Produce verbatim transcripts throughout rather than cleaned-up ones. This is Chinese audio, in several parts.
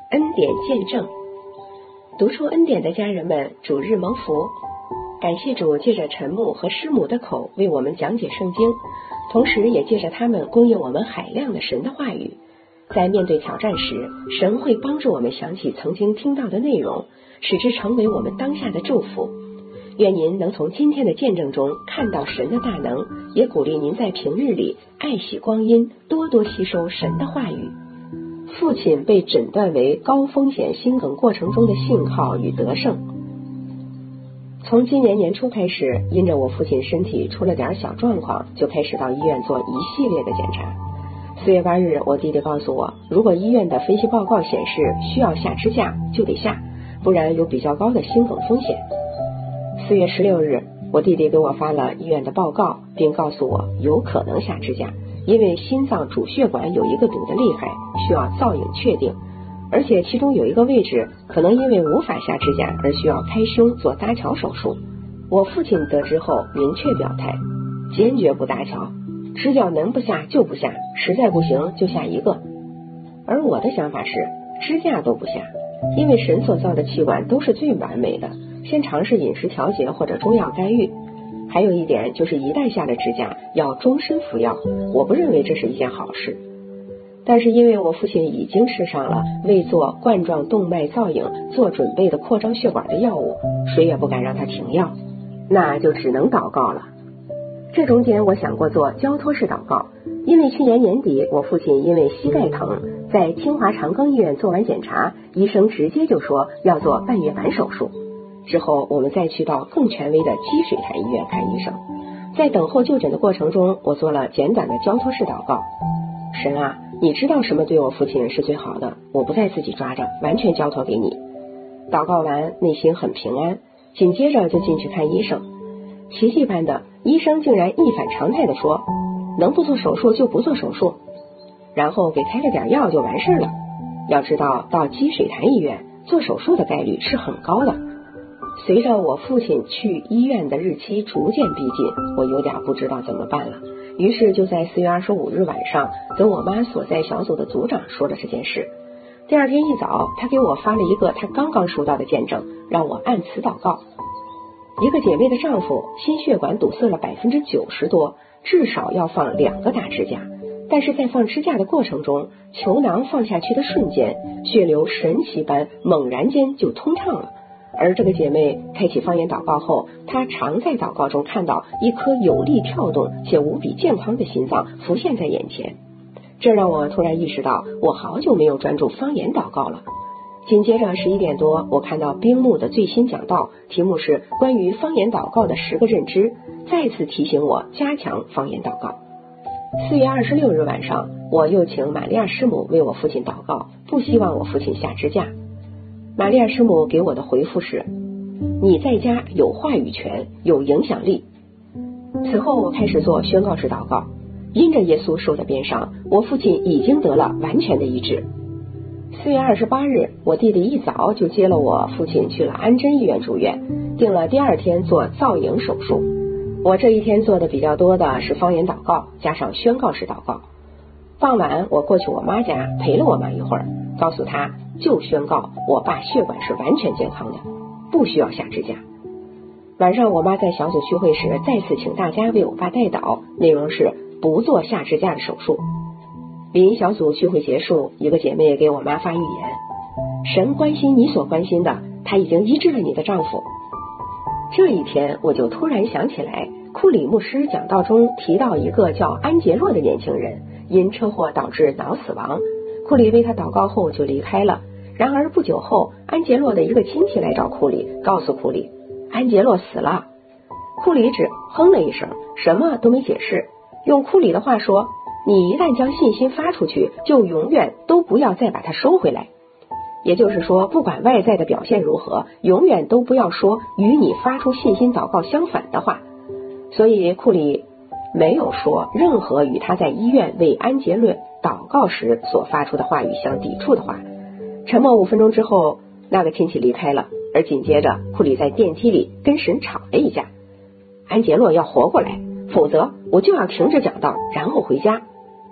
恩典见证。读出恩典的家人们，主日蒙福。感谢主借着陈牧和师母的口为我们讲解圣经，同时也借着他们供应我们海量的神的话语。在面对挑战时，神会帮助我们想起曾经听到的内容，使之成为我们当下的祝福。愿您能从今天的见证中看到神的大能，也鼓励您在平日里爱惜光阴，多多吸收神的话语。父亲被诊断为高风险心梗过程中的信号与得胜。从今年年初开始，因着我父亲身体出了点小状况，就开始到医院做一系列的检查。四月八日，我弟弟告诉我，如果医院的分析报告显示需要下支架，就得下，不然有比较高的心梗风险。四月十六日，我弟弟给我发了医院的报告，并告诉我有可能下支架，因为心脏主血管有一个堵得厉害，需要造影确定，而且其中有一个位置可能因为无法下支架而需要开胸做搭桥手术。我父亲得知后明确表态，坚决不搭桥，支架能不下就不下，实在不行就下一个。而我的想法是支架都不下，因为神所造的气管都是最完美的，先尝试饮食调节或者中药干预。还有一点就是一旦下了支架要终身服药，我不认为这是一件好事。但是因为我父亲已经吃上了为做冠状动脉造影做准备的扩张血管的药物，谁也不敢让他停药，那就只能祷告了。这中间我想过做交托式祷告，因为去年年底我父亲因为膝盖疼，在清华长庚医院做完检查，医生直接就说要做半月板手术。之后我们再去到更权威的积水潭医院看医生，在等候就诊的过程中，我做了简短的交托式祷告。神啊，你知道什么对我父亲是最好的，我不再自己抓着，完全交托给你。祷告完，内心很平安，紧接着就进去看医生。奇迹般的，医生竟然一反常态的说，能不做手术就不做手术，然后给开了点药就完事了。要知道，到积水潭医院做手术的概率是很高的。随着我父亲去医院的日期逐渐逼近，我有点不知道怎么办了，于是就在四月二十五日晚上跟我妈所在小组的组长说了这件事。第二天一早，他给我发了一个他刚刚收到的见证，让我按此祷告。一个姐妹的丈夫心血管堵塞了百分之九十多，至少要放两个大支架，但是在放支架的过程中，球囊放下去的瞬间，血流神奇般猛然间就通畅了。而这个姐妹开启方言祷告后，她常在祷告中看到一颗有力跳动且无比健康的心脏浮现在眼前，这让我突然意识到我好久没有专注方言祷告了。紧接着十一点多，我看到冰木的最新讲道，题目是关于方言祷告的十个认知，再次提醒我加强方言祷告。四月二十六日晚上，我又请玛利亚师母为我父亲祷告，不希望我父亲下支架。玛利亚师母给我的回复是，你在家有话语权，有影响力。此后我开始做宣告式祷告，因着耶稣受的鞭伤，我父亲已经得了完全的医治。四月二十八日，我弟弟一早就接了我父亲去了安贞医院住院，定了第二天做造影手术。我这一天做的比较多的是方言祷告加上宣告式祷告。傍晚我过去我妈家陪了我妈一会儿，告诉她就宣告我爸血管是完全健康的，不需要下支架。晚上我妈在小组聚会时再次请大家为我爸代祷，内容是不做下支架的手术。临小组聚会结束，一个姐妹给我妈发预言，神关心你所关心的，他已经医治了你的丈夫。这一天我就突然想起来，库里牧师讲道中提到一个叫安杰洛的年轻人，因车祸导致脑死亡，库里为他祷告后就离开了。然而不久后，安杰洛的一个亲戚来找库里，告诉库里安杰洛死了。库里只哼了一声，什么都没解释。用库里的话说，你一旦将信心发出去，就永远都不要再把它收回来。也就是说，不管外在的表现如何，永远都不要说与你发出信心祷告相反的话。所以库里没有说任何与他在医院为安杰洛祷告时所发出的话语相抵触的话。沉默五分钟之后，那个亲戚离开了，而紧接着库里在电梯里跟神吵了一架，安杰洛要活过来，否则我就要停止讲道然后回家。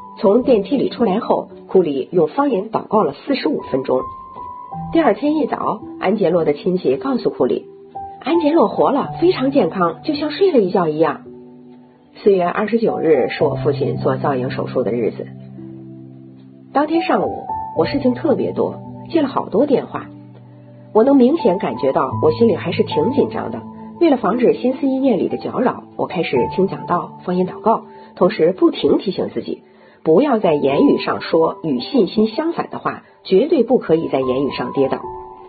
从电梯里出来后，库里用方言祷告了四十五分钟。第二天一早，安杰洛的亲戚告诉库里，安杰洛活了，非常健康，就像睡了一觉一样。四月二十九日是我父亲做造影手术的日子。当天上午，我事情特别多，接了好多电话。我能明显感觉到我心里还是挺紧张的。为了防止心思意念里的搅扰，我开始听讲道、方言祷告，同时不停提醒自己，不要在言语上说与信心相反的话，绝对不可以在言语上跌倒。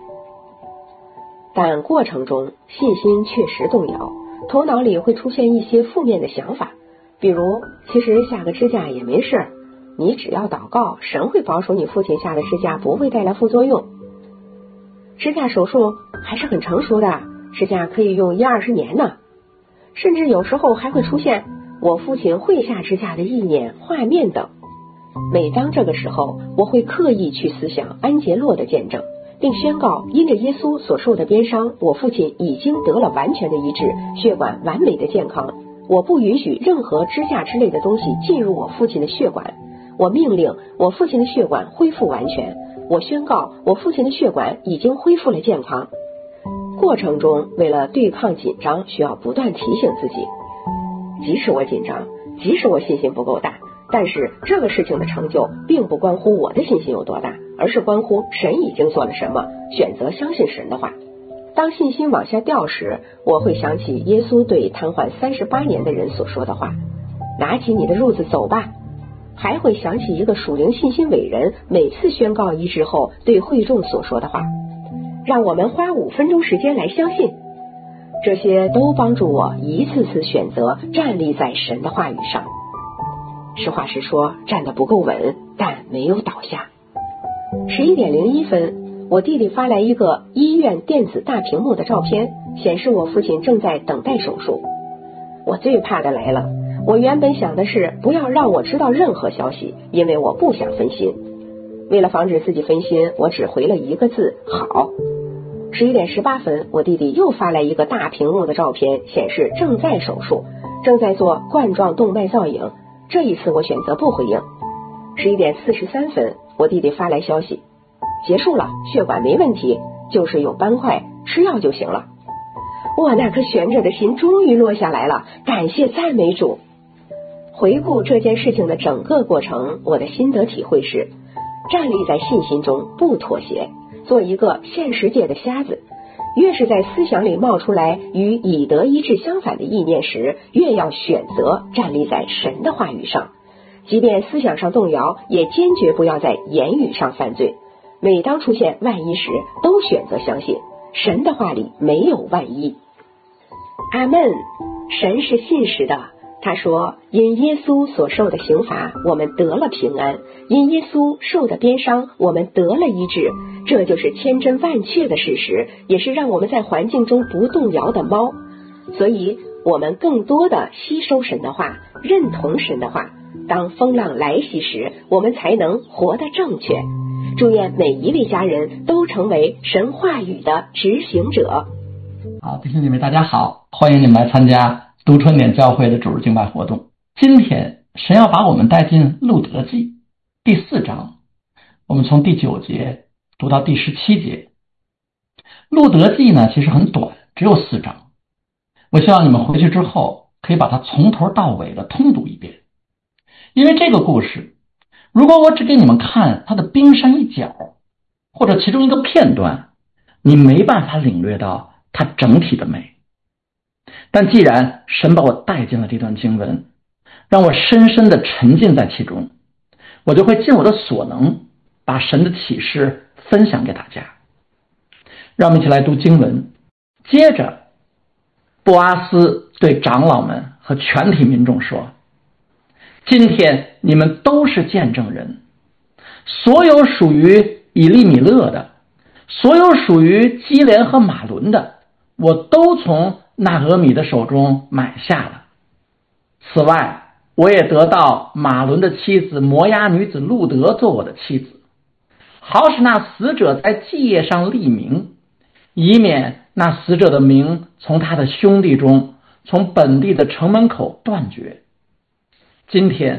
但过程中信心确实动摇，头脑里会出现一些负面的想法，比如其实下个支架也没事，你只要祷告，神会保守你父亲下的支架不会带来副作用。支架手术还是很成熟的，支架可以用一二十年呢。甚至有时候还会出现我父亲会下支架的意念、画面等。每当这个时候，我会刻意去思想安杰洛的见证，并宣告因着耶稣所受的鞭伤，我父亲已经得了完全的医治，血管完美的健康。我不允许任何支架之类的东西进入我父亲的血管。我命令我父亲的血管恢复完全。我宣告我父亲的血管已经恢复了健康。过程中，为了对抗紧张，需要不断提醒自己，即使我紧张，即使我信心不够大，但是这个事情的成就并不关乎我的信心有多大，而是关乎神已经做了什么，选择相信神的话。当信心往下掉时，我会想起耶稣对瘫痪三十八年的人所说的话，拿起你的褥子走吧。还会想起一个属灵信心伟人每次宣告医治后对会众所说的话，让我们花五分钟时间来相信。这些都帮助我一次次选择站立在神的话语上。实话实说，站得不够稳，但没有倒下。十一点零一分，我弟弟发来一个医院电子大屏幕的照片，显示我父亲正在等待手术。我最怕的来了，我原本想的是不要让我知道任何消息，因为我不想分心。为了防止自己分心，我只回了一个字，好。十一点十八分，我弟弟又发来一个大屏幕的照片，显示正在手术，正在做冠状动脉造影。这一次我选择不回应。十一点四十三分，我弟弟发来消息，结束了，血管没问题，就是有斑块，吃药就行了。我那颗悬着的心终于落下来了，感谢赞美主。回顾这件事情的整个过程，我的心得体会是，站立在信心中，不妥协，做一个现实界的瞎子。越是在思想里冒出来与以德医治相反的意念时，越要选择站立在神的话语上。即便思想上动摇，也坚决不要在言语上犯罪。每当出现万一时，都选择相信神的话里没有万一。阿们。神是信实的，他说，因耶稣所受的刑罚，我们得了平安；因耶稣受的鞭伤，我们得了医治。这就是千真万确的事实，也是让我们在环境中不动摇的锚。所以我们更多的吸收神的话，认同神的话，当风浪来袭时，我们才能活得正确。祝愿每一位家人都成为神话语的执行者。 好，弟兄姐妹大家好，欢迎你们来参加都春点教会的主日敬拜活动。今天神要把我们带进路德记第四章，我们从第九节读到第十七节。路德记呢其实很短，只有四章，我希望你们回去之后可以把它从头到尾的通读一遍。因为这个故事，如果我只给你们看它的冰山一角或者其中一个片段，你没办法领略到它整体的美。但既然神把我带进了这段经文，让我深深的沉浸在其中，我就会尽我的所能把神的启示分享给大家。让我们一起来读经文。接着波阿斯对长老们和全体民众说，今天你们都是见证人，所有属于以利米勒的，所有属于基连和马伦的，我都从拿俄米的手中买下了。此外，我也得到马伦的妻子摩押女子路德做我的妻子，好使那死者在祭业上立名，以免那死者的名从他的兄弟中，从本地的城门口断绝。今天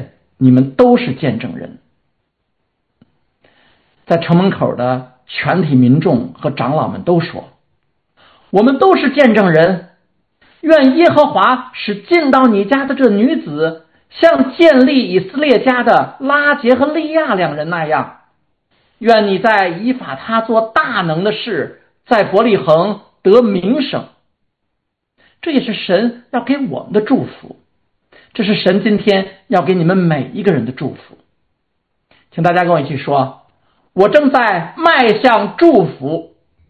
你们都是见证人。在城门口的全体民众和长老们都说，我们都是见证人，愿耶和华使进到你家的这女子像建立以色列家的拉结和利亚两人那样，愿你在以法他做大能的事，在伯利恒得名声。这也是神要给我们的祝福，这是神今天要给你们每一个人的祝福。请大家跟我一起说，我正在迈向祝福。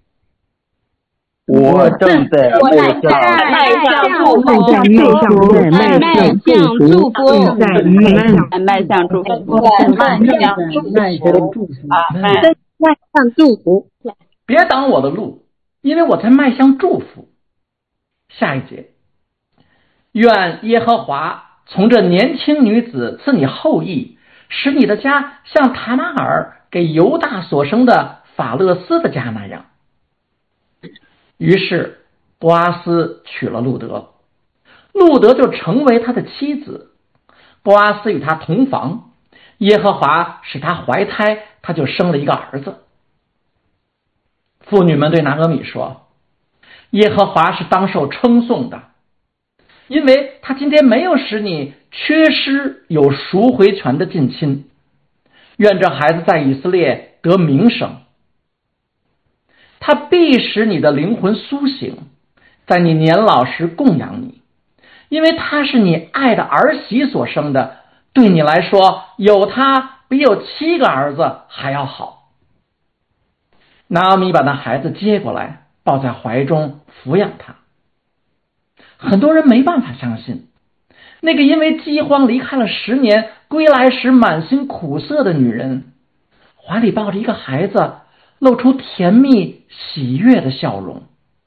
我正在迈向祝福， 迈向祝福， 迈向祝福， 迈向祝福，迈向祝福。 别挡我的路，因为我在迈向祝福。下一节，愿耶和华从这年轻女子赐你后裔，使你的家像塔玛尔给犹大所生的法勒斯的家那样。于是波阿斯娶了路德，路德就成为他的妻子。波阿斯与他同房，耶和华使他怀胎，他就生了一个儿子。妇女们对拿俄米说，耶和华是当受称颂的，因为他今天没有使你缺失有赎回权的近亲，愿这孩子在以色列得名声。他必使你的灵魂苏醒，在你年老时供养你，因为他是你爱的儿媳所生的，对你来说，有他比有七个儿子还要好。拿俄米把那孩子接过来，抱在怀中抚养他。很多人没办法相信，那个因为饥荒离开了十年，归来时满心苦涩的女人，怀里抱着一个孩子，露出甜蜜喜悦的笑容。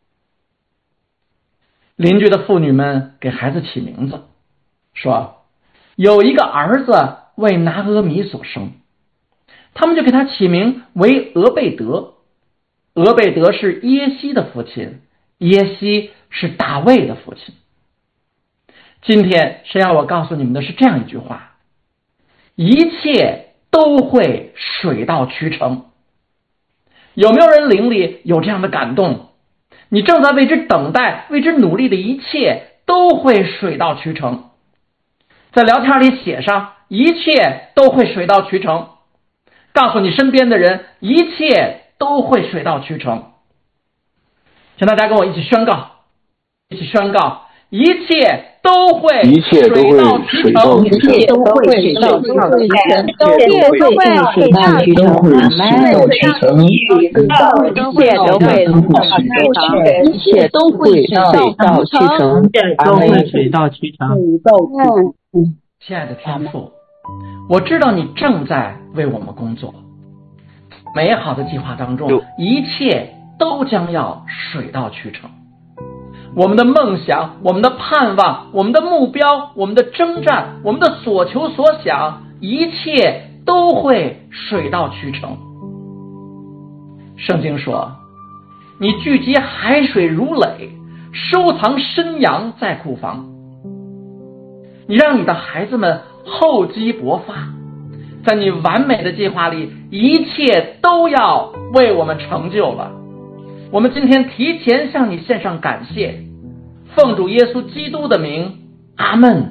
邻居的妇女们给孩子起名字，说有一个儿子为拿俄米所生，他们就给他起名为俄贝德。俄贝德是耶西的父亲，耶西是大卫的父亲。今天神要我告诉你们的是这样一句话，一切都会水到渠成。有没有人灵里有这样的感动？你正在为之等待，为之努力的一切都会水到渠成。在聊天里写上，一切都会水到渠成。告诉你身边的人，一切都会水到渠成。请大家跟我一起宣告，一起宣告，一切都会一切都会水到渠成， 一切都会水到渠成，一切都会水到渠成， 一切都会水到渠成， 一切都会一切都会水到渠成， 一切都会水到渠成。 亲爱的天父，我知道你正在为我们工作，美好的计划当中，一切都将要水到渠成。我们的梦想，我们的盼望，我们的目标，我们的征战，我们的所求所想，一切都会水到渠成。圣经说，你聚集海水如垒，收藏深羊在库房。你让你的孩子们厚积薄发，在你完美的计划里，一切都要为我们成就了。我们今天提前向你献上感谢，奉主耶稣基督的名，阿们。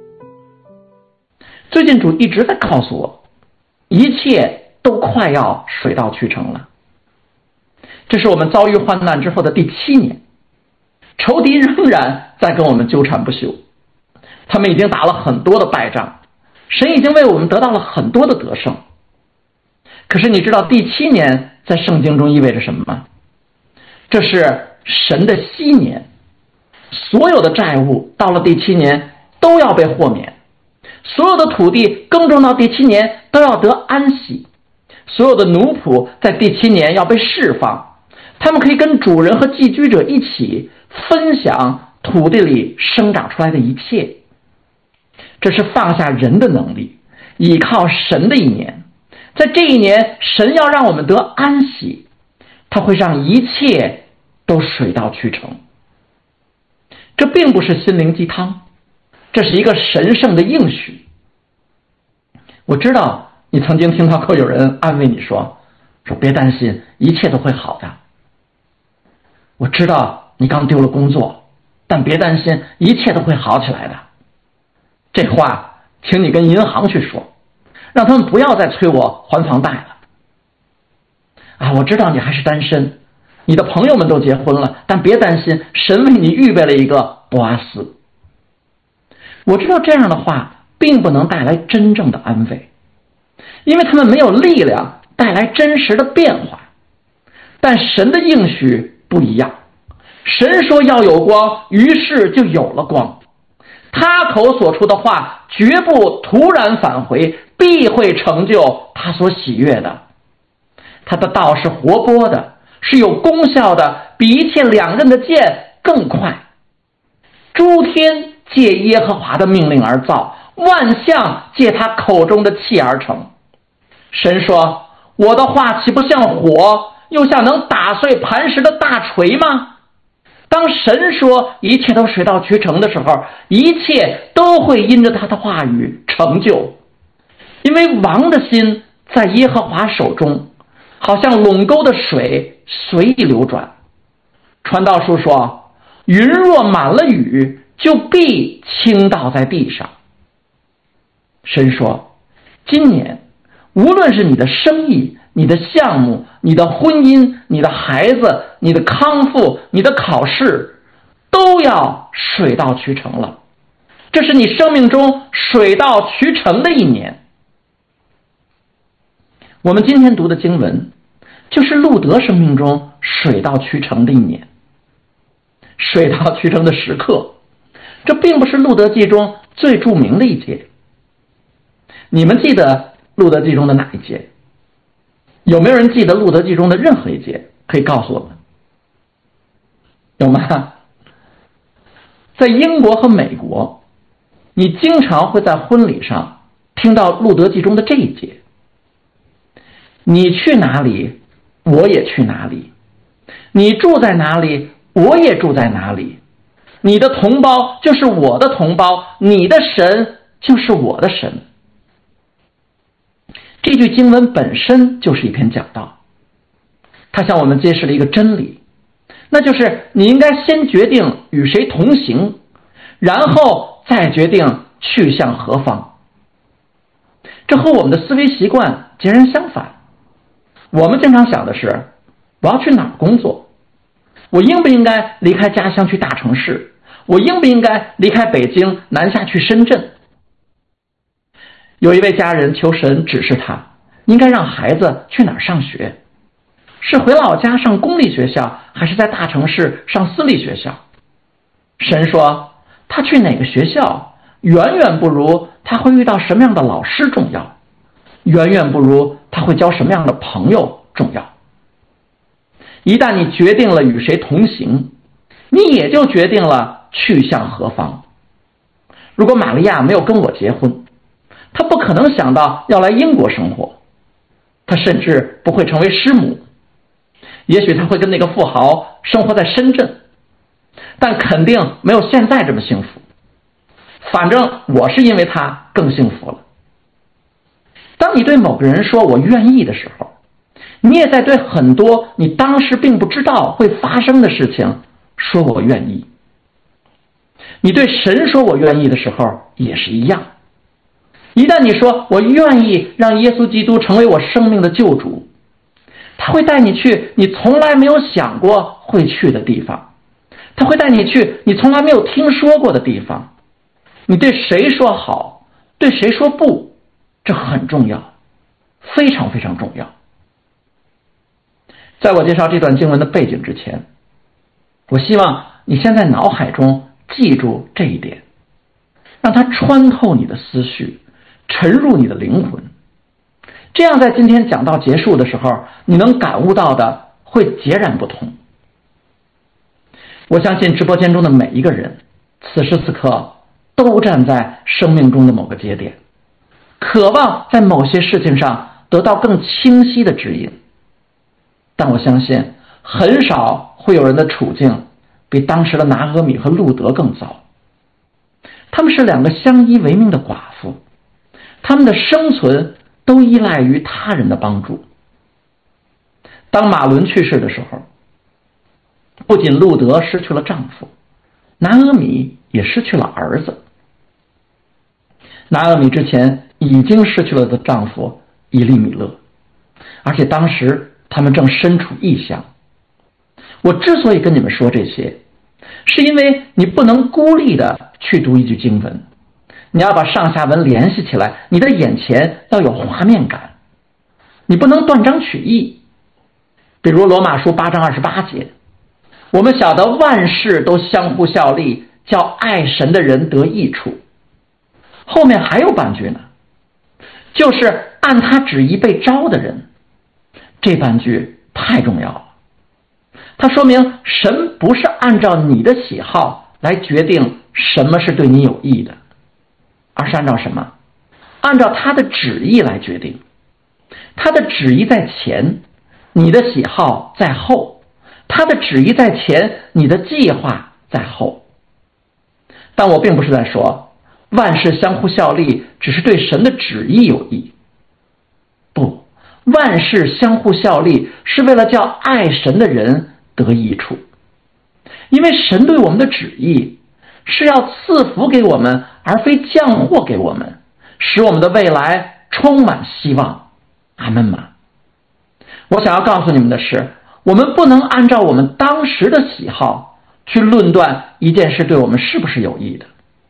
最近主一直在告诉我，一切都快要水到渠成了。这是我们遭遇患难之后的第七年，仇敌仍然在跟我们纠缠不休，他们已经打了很多的败仗，神已经为我们得到了很多的得胜。可是你知道第七年在圣经中意味着什么吗？这是神的禧年，所有的债务到了第七年都要被豁免，所有的土地耕种到第七年都要得安息，所有的奴仆在第七年要被释放，他们可以跟主人和寄居者一起分享土地里生长出来的一切。这是放下人的能力，依靠神的一年。在这一年，神要让我们得安息，他会让一切都水到渠成。这并不是心灵鸡汤，这是一个神圣的应许。 我知道你曾经听到过有人安慰你说，说别担心，一切都会好的。我知道你刚丢了工作，但别担心，一切都会好起来的。这话请你跟银行去说，让他们不要再催我还房贷了。啊，我知道你还是单身，你的朋友们都结婚了，但别担心，神为你预备了一个波阿斯。我知道这样的话并不能带来真正的安慰，因为他们没有力量带来真实的变化。但神的应许不一样，神说要有光，于是就有了光。他口所出的话绝不突然返回，必会成就他所喜悦的。他的道是活泼的，是有功效的，比一切两刃的剑更快。诸天借耶和华的命令而造，万象借他口中的气而成。神说，我的话岂不像火，又像能打碎磐石的大锤吗？当神说一切都水到渠成的时候，一切都会因着他的话语成就。因为王的心在耶和华手中，好像垄沟的水随意流转。传道书说，云若满了雨，就必倾倒在地上。神说，今年无论是你的生意、你的项目、你的婚姻、你的孩子、你的康复、你的考试，都要水到渠成了。这是你生命中水到渠成的一年。我们今天读的经文就是路德生命中水到渠成的一年。水到渠成的时刻，这并不是路德记中最著名的一节。你们记得路德记中的哪一节？有没有人记得路德记中的任何一节？可以告诉我们。有吗？在英国和美国，你经常会在婚礼上听到路德记中的这一节。你去哪里，我也去哪里；你住在哪里，我也住在哪里。你的同胞就是我的同胞，你的神就是我的神。这句经文本身就是一篇讲道，它向我们揭示了一个真理，那就是你应该先决定与谁同行，然后再决定去向何方。这和我们的思维习惯截然相反。我们经常想的是，我要去哪儿工作？我应不应该离开家乡去大城市？我应不应该离开北京南下去深圳？有一位家人求神指示他，应该让孩子去哪儿上学？是回老家上公立学校，还是在大城市上私立学校？神说，他去哪个学校，远远不如他会遇到什么样的老师重要，远远不如他会交什么样的朋友重要。一旦你决定了与谁同行，你也就决定了去向何方。如果玛利亚没有跟我结婚，她不可能想到要来英国生活，她甚至不会成为师母。也许她会跟那个富豪生活在深圳，但肯定没有现在这么幸福。反正我是因为她更幸福了。当你对某个人说我愿意的时候，你也在对很多你当时并不知道会发生的事情说我愿意。你对神说我愿意的时候也是一样。一旦你说我愿意让耶稣基督成为我生命的救主，他会带你去你从来没有想过会去的地方，他会带你去你从来没有听说过的地方。你对谁说好，对谁说不，这很重要，非常非常重要。在我介绍这段经文的背景之前，我希望你先在脑海中记住这一点，让它穿透你的思绪，沉入你的灵魂。这样在今天讲到结束的时候，你能感悟到的会截然不同。我相信直播间中的每一个人，此时此刻都站在生命中的某个节点，渴望在某些事情上得到更清晰的指引。但我相信很少会有人的处境比当时的拿俄米和路德更糟。他们是两个相依为命的寡妇， 他们的生存都依赖于他人的帮助。当马伦去世的时候，不仅路德失去了丈夫，拿俄米也失去了儿子。拿俄米之前已经失去了的丈夫以利米勒，而且当时他们正身处异乡。我之所以跟你们说这些，是因为你不能孤立的去读一句经文，你要把上下文联系起来，你的眼前要有画面感，你不能断章取义。比如罗马书八章二十八节，我们晓得万事都相互效力，叫爱神的人得益处。后面还有半句呢，就是按他旨意被招的人。这半句太重要了，它说明神不是按照你的喜好来决定什么是对你有益的，而是按照什么？按照他的旨意来决定。他的旨意在前，你的喜好在后；他的旨意在前，你的计划在后。但我并不是在说万事相互效力只是对神的旨意有益，不，万事相互效力是为了叫爱神的人得益处。因为神对我们的旨意是要赐福给我们，而非降祸给我们，使我们的未来充满希望。阿们吗？我想要告诉你们的是，我们不能按照我们当时的喜好去论断一件事对我们是不是有益的。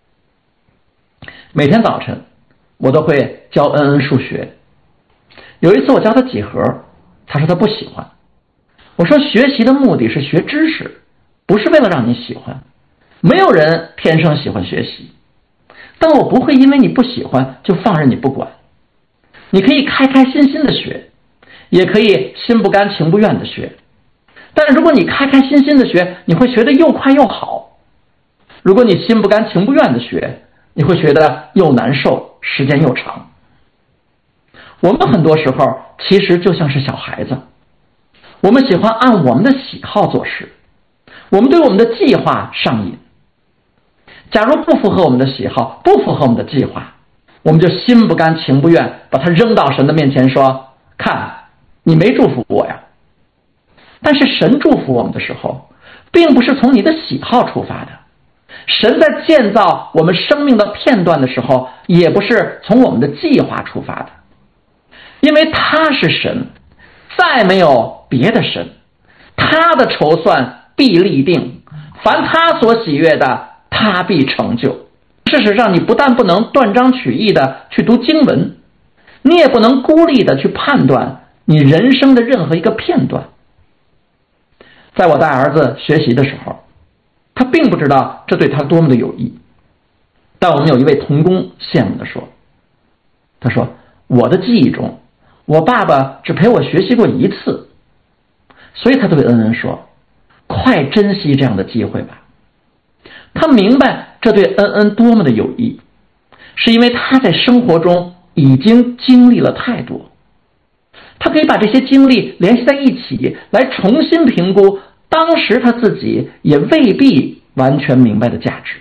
每天早晨我都会教恩恩数学，有一次我教他几何，他说他不喜欢。我说学习的目的是学知识，不是为了让你喜欢。没有人天生喜欢学习，但我不会因为你不喜欢就放任你不管。你可以开开心心的学，也可以心不甘情不愿的学。但是如果你开开心心的学，你会学得又快又好。如果你心不甘情不愿的学，你会学得又难受，时间又长。我们很多时候其实就像是小孩子，我们喜欢按我们的喜好做事，我们对我们的计划上瘾。假如不符合我们的喜好，不符合我们的计划，我们就心不甘情不愿把它扔到神的面前说，看，你没祝福我呀。但是神祝福我们的时候，并不是从你的喜好出发的，神在建造我们生命的片段的时候，也不是从我们的计划出发的。因为他是神，再没有别的神，他的筹算必立定，凡他所喜悦的，他必成就。事实上，你不但不能断章取义的去读经文，你也不能孤立的去判断你人生的任何一个片段。在我带儿子学习的时候，他并不知道这对他多么的有益，但我们有一位同工羡慕地说，他说，我的记忆中，我爸爸只陪我学习过一次，所以他对恩恩说，快珍惜这样的机会吧。他明白这对恩恩多么的有益，是因为他在生活中已经经历了太多，他可以把这些经历联系在一起，来重新评估当时他自己也未必完全明白的价值。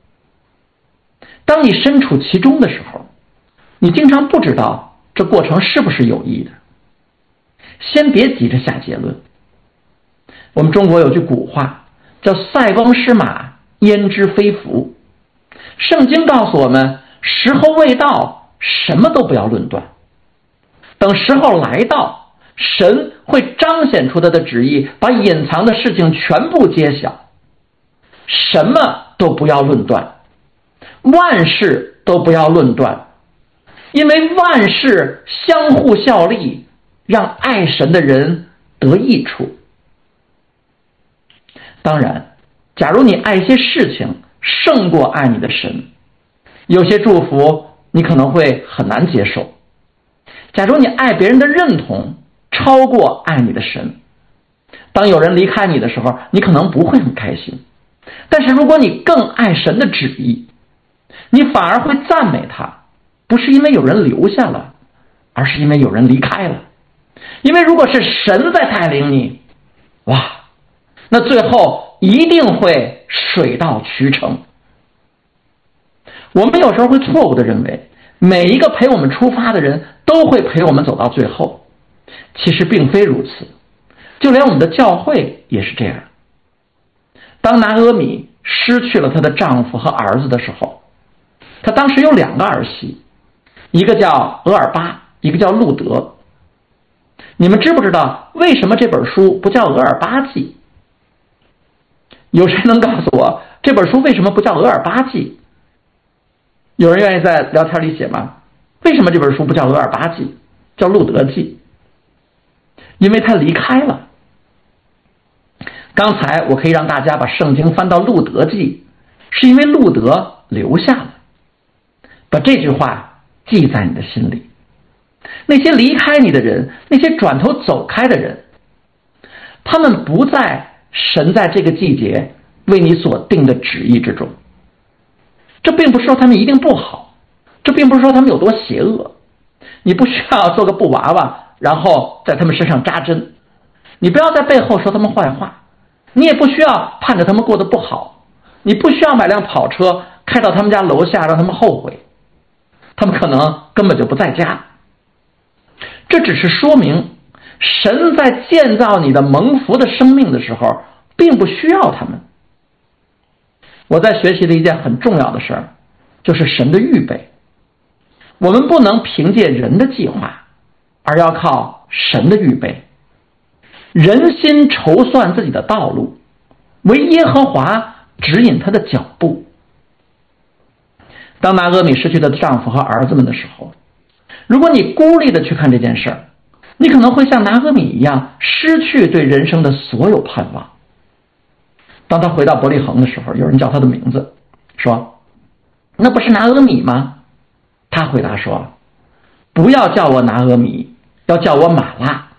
当你身处其中的时候，你经常不知道这过程是不是有益的。先别急着下结论。我们中国有句古话叫塞翁失马焉知非福。圣经告诉我们，时候未到，什么都不要论断。等时候来到，神会彰显出他的旨意，把隐藏的事情全部揭晓。什么都不要论断，万事都不要论断，因为万事相互效力，让爱神的人得益处。当然，假如你爱一些事情胜过爱你的神，有些祝福你可能会很难接受。假如你爱别人的认同超过爱你的神，当有人离开你的时候，你可能不会很开心。但是如果你更爱神的旨意，你反而会赞美他，不是因为有人留下了，而是因为有人离开了。因为如果是神在带领你，哇，那最后一定会水到渠成。我们有时候会错误地认为， 每一个陪我们出发的人都会陪我们走到最后。其实并非如此，就连我们的教会也是这样。当拿俄米失去了她的丈夫和儿子的时候，她当时有两个儿媳，一个叫俄尔巴，一个叫路德。你们知不知道为什么这本书不叫俄尔巴记？有谁能告诉我这本书为什么不叫俄尔巴记？有人愿意在聊天里写吗？为什么这本书不叫俄尔巴记，叫路德记？因为他离开了。刚才我可以让大家把圣经翻到路德记，是因为路德留下了。把这句话记在你的心里。那些离开你的人，那些转头走开的人，他们不在神在这个季节为你所定的旨意之中。这并不是说他们一定不好，这并不是说他们有多邪恶。你不需要做个布娃娃然后在他们身上扎针，你不要在背后说他们坏话，你也不需要盼着他们过得不好，你不需要买辆跑车开到他们家楼下让他们后悔，他们可能根本就不在家。这只是说明神在建造你的蒙福的生命的时候并不需要他们。我在学习的一件很重要的事儿就是神的预备。我们不能凭借人的计划，而要靠神的预备。人心筹算自己的道路，唯耶和华指引他的脚步。当拿俄米失去她的丈夫和儿子们的时候，如果你孤立的去看这件事儿，你可能会像拿俄米一样失去对人生的所有盼望。当他回到伯利恒的时候，有人叫他的名字，说那不是拿俄米吗？他回答说不要叫我拿俄米，要叫我玛拉。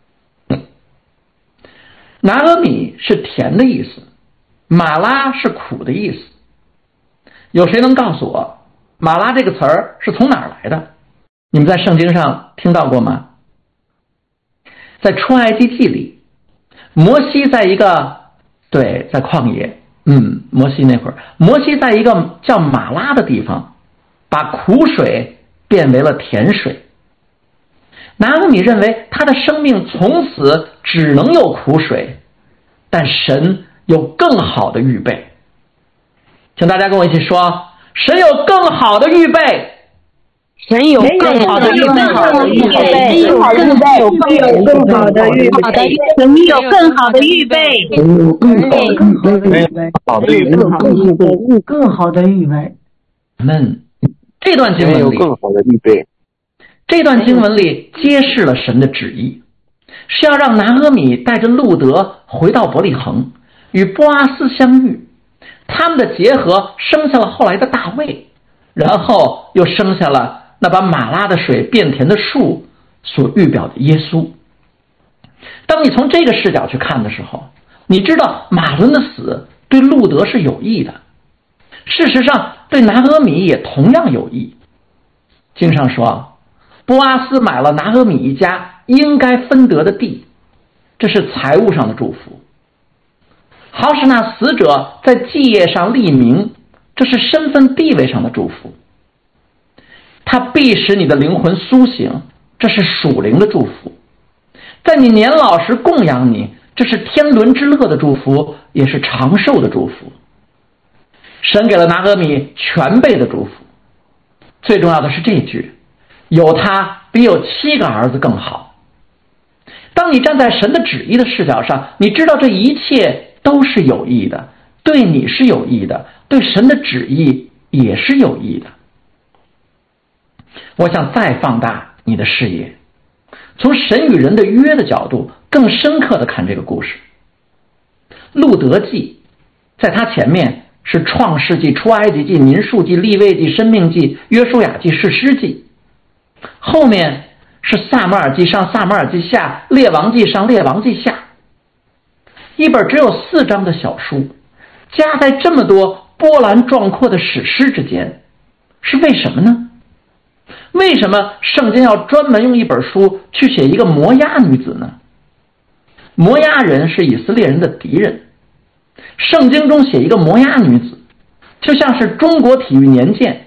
拿俄米是甜的意思，玛拉是苦的意思。有谁能告诉我玛拉这个词儿是从哪儿来的？你们在圣经上听到过吗？在出埃及记里，摩西在一个对在旷野嗯，摩西那会儿摩西在一个叫玛拉的地方把苦水变为了甜水。拿俄米认为他的生命从此只能有苦水，但神有更好的预备。请大家跟我一起说，神有更好的预备。 神有更好的预备， 神有更好的预备，神有更好的预备， 神有更好的预备， 神有更好的预备， 好的预备， 更好的预备。 们这段经文里有更好的预备。 这段经文里揭示了神的旨意，是要让拿俄米带着路德回到伯利恒，与波阿斯相遇，他们的结合生下了后来的大卫，然后又生下了那把玛拉的水变甜的树所预表的耶稣。当你从这个视角去看的时候，你知道马伦的死对路德是有益的，事实上对拿俄米也同样有益。经上说波阿斯买了拿俄米一家应该分得的地，这是财务上的祝福。好使那死者在祭业上立名，这是身份地位上的祝福。他必使你的灵魂苏醒，这是属灵的祝福。在你年老时供养你，这是天伦之乐的祝福，也是长寿的祝福。神给了拿俄米全备的祝福。最重要的是这句，有他比有七个儿子更好。当你站在神的旨意的视角上，你知道这一切都是有益的，对你是有益的，对神的旨意也是有益的。我想再放大你的视野，从神与人的约的角度更深刻地看这个故事。路德记在他前面是创世纪、出埃及记、民数记、利未记、申命记、约书亚记、士师记，后面是撒母耳记上、撒母耳记下、列王记上、列王记下，一本只有四章的小书，夹在这么多波澜壮阔的史诗之间，是为什么呢？为什么圣经要专门用一本书去写一个摩押女子呢？摩押人是以色列人的敌人，圣经中写一个摩押女子，就像是中国体育年鉴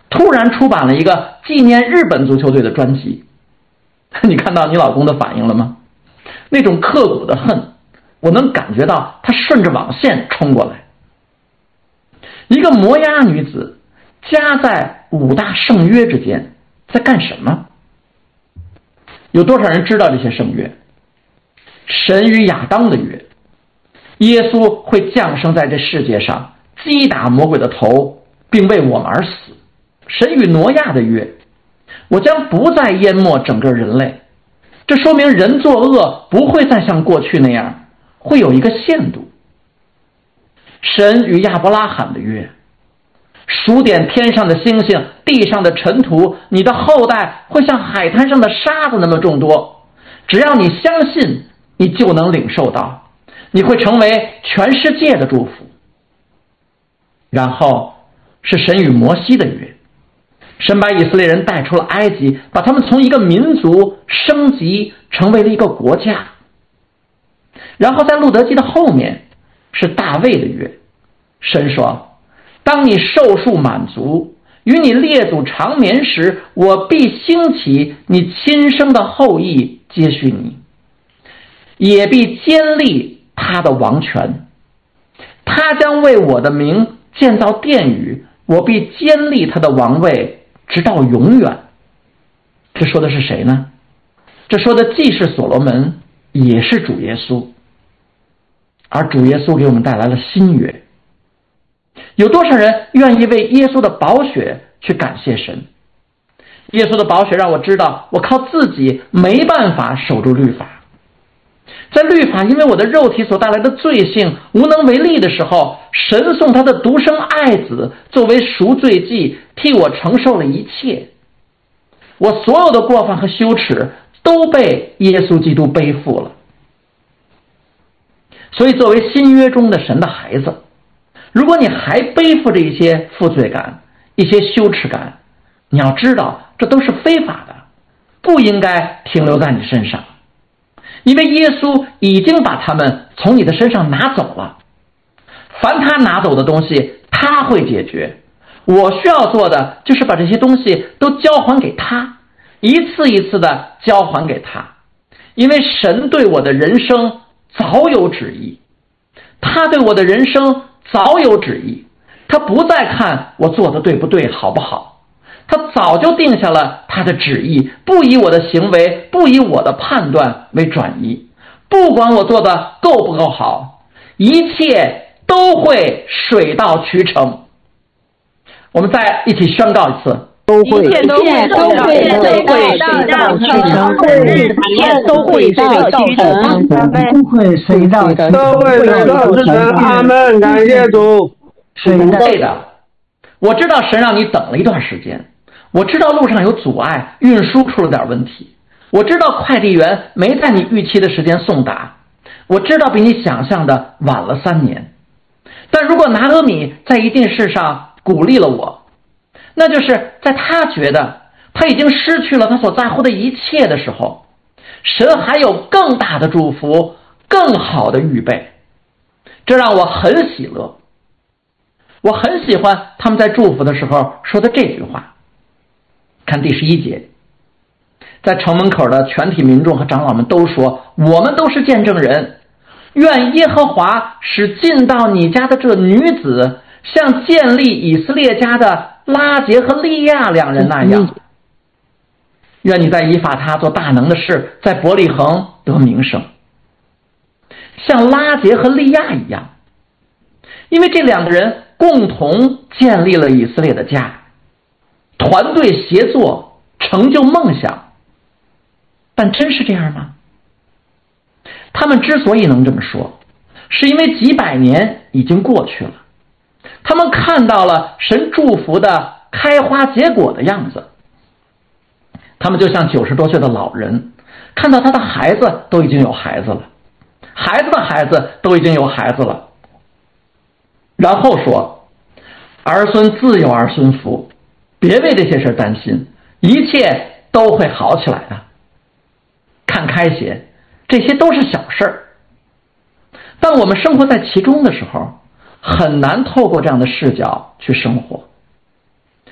突然出版了一个纪念日本足球队的专辑。你看到你老公的反应了吗？那种刻骨的恨，我能感觉到他顺着网线冲过来。一个摩押女子夹在五大圣约之间，在干什么？有多少人知道这些圣约？神与亚当的约，耶稣会降生在这世界上，击打魔鬼的头，并为我们而死。神与挪亚的约，我将不再淹没整个人类，这说明人作恶不会再像过去那样，会有一个限度。神与亚伯拉罕的约，数点天上的星星，地上的尘土，你的后代会像海滩上的沙子那么众多，只要你相信，你就能领受到，你会成为全世界的祝福。然后是神与摩西的约，神把以色列人带出了埃及，把他们从一个民族升级成为了一个国家。然后在路德记的后面是大卫的约，神说，当你寿数满足，与你列祖长眠时，我必兴起你亲生的后裔接续你，也必坚立他的王权，他将为我的名建造殿宇，我必坚立他的王位直到永远。这说的是谁呢？这说的既是所罗门，也是主耶稣。而主耶稣给我们带来了新约。有多少人愿意为耶稣的宝血去感谢神？耶稣的宝血让我知道，我靠自己没办法守住律法。在律法因为我的肉体所带来的罪性无能为力的时候，神送他的独生爱子作为赎罪祭，替我承受了一切。我所有的过犯和羞耻都被耶稣基督背负了。所以作为新约中的神的孩子，如果你还背负着一些负罪感，一些羞耻感，你要知道这都是非法的，不应该停留在你身上。因为耶稣已经把他们从你的身上拿走了，凡他拿走的东西他会解决，我需要做的就是把这些东西都交还给他，一次一次的交还给他。因为神对我的人生早有旨意，他对我的人生早有旨意，他不再看我做的对不对好不好，他早就定下了他的旨意，不以我的行为，不以我的判断为转移，不管我做的够不够好，一切都会水到渠成。我们再一起宣告一次， 都会， 一切都会都会都会水到渠成，一切都会水到渠成， 都会水到渠成， 都会水到渠成。阿门，感谢主。 对的，我知道神让你等了一段时间，我知道路上有阻碍，运输出了点问题，我知道快递员没在你预期的时间送达，我知道比你想象的晚了三年。但如果拿俄米在一件事上鼓励了我，那就是在他觉得他已经失去了他所在乎的一切的时候，神还有更大的祝福，更好的预备，这让我很喜乐。我很喜欢他们在祝福的时候说的这句话，看第十一节，在城门口的全体民众和长老们都说，我们都是见证人，愿耶和华使进到你家的这女子像建立以色列家的拉结和利亚两人那样，愿你在以法他做大能的事，在伯利恒得名声，像拉结和利亚一样，因为这两个人共同建立了以色列的家，团队协作成就梦想。但真是这样吗？他们之所以能这么说，是因为几百年已经过去了，他们看到了神祝福的开花结果的样子。他们就像九十多岁的老人，看到他的孩子都已经有孩子了，孩子的孩子都已经有孩子了，然后说，儿孙自有儿孙福，别为这些事担心，一切都会好起来的。看开些，这些都是小事儿。当我们生活在其中的时候，很难透过这样的视角去生活。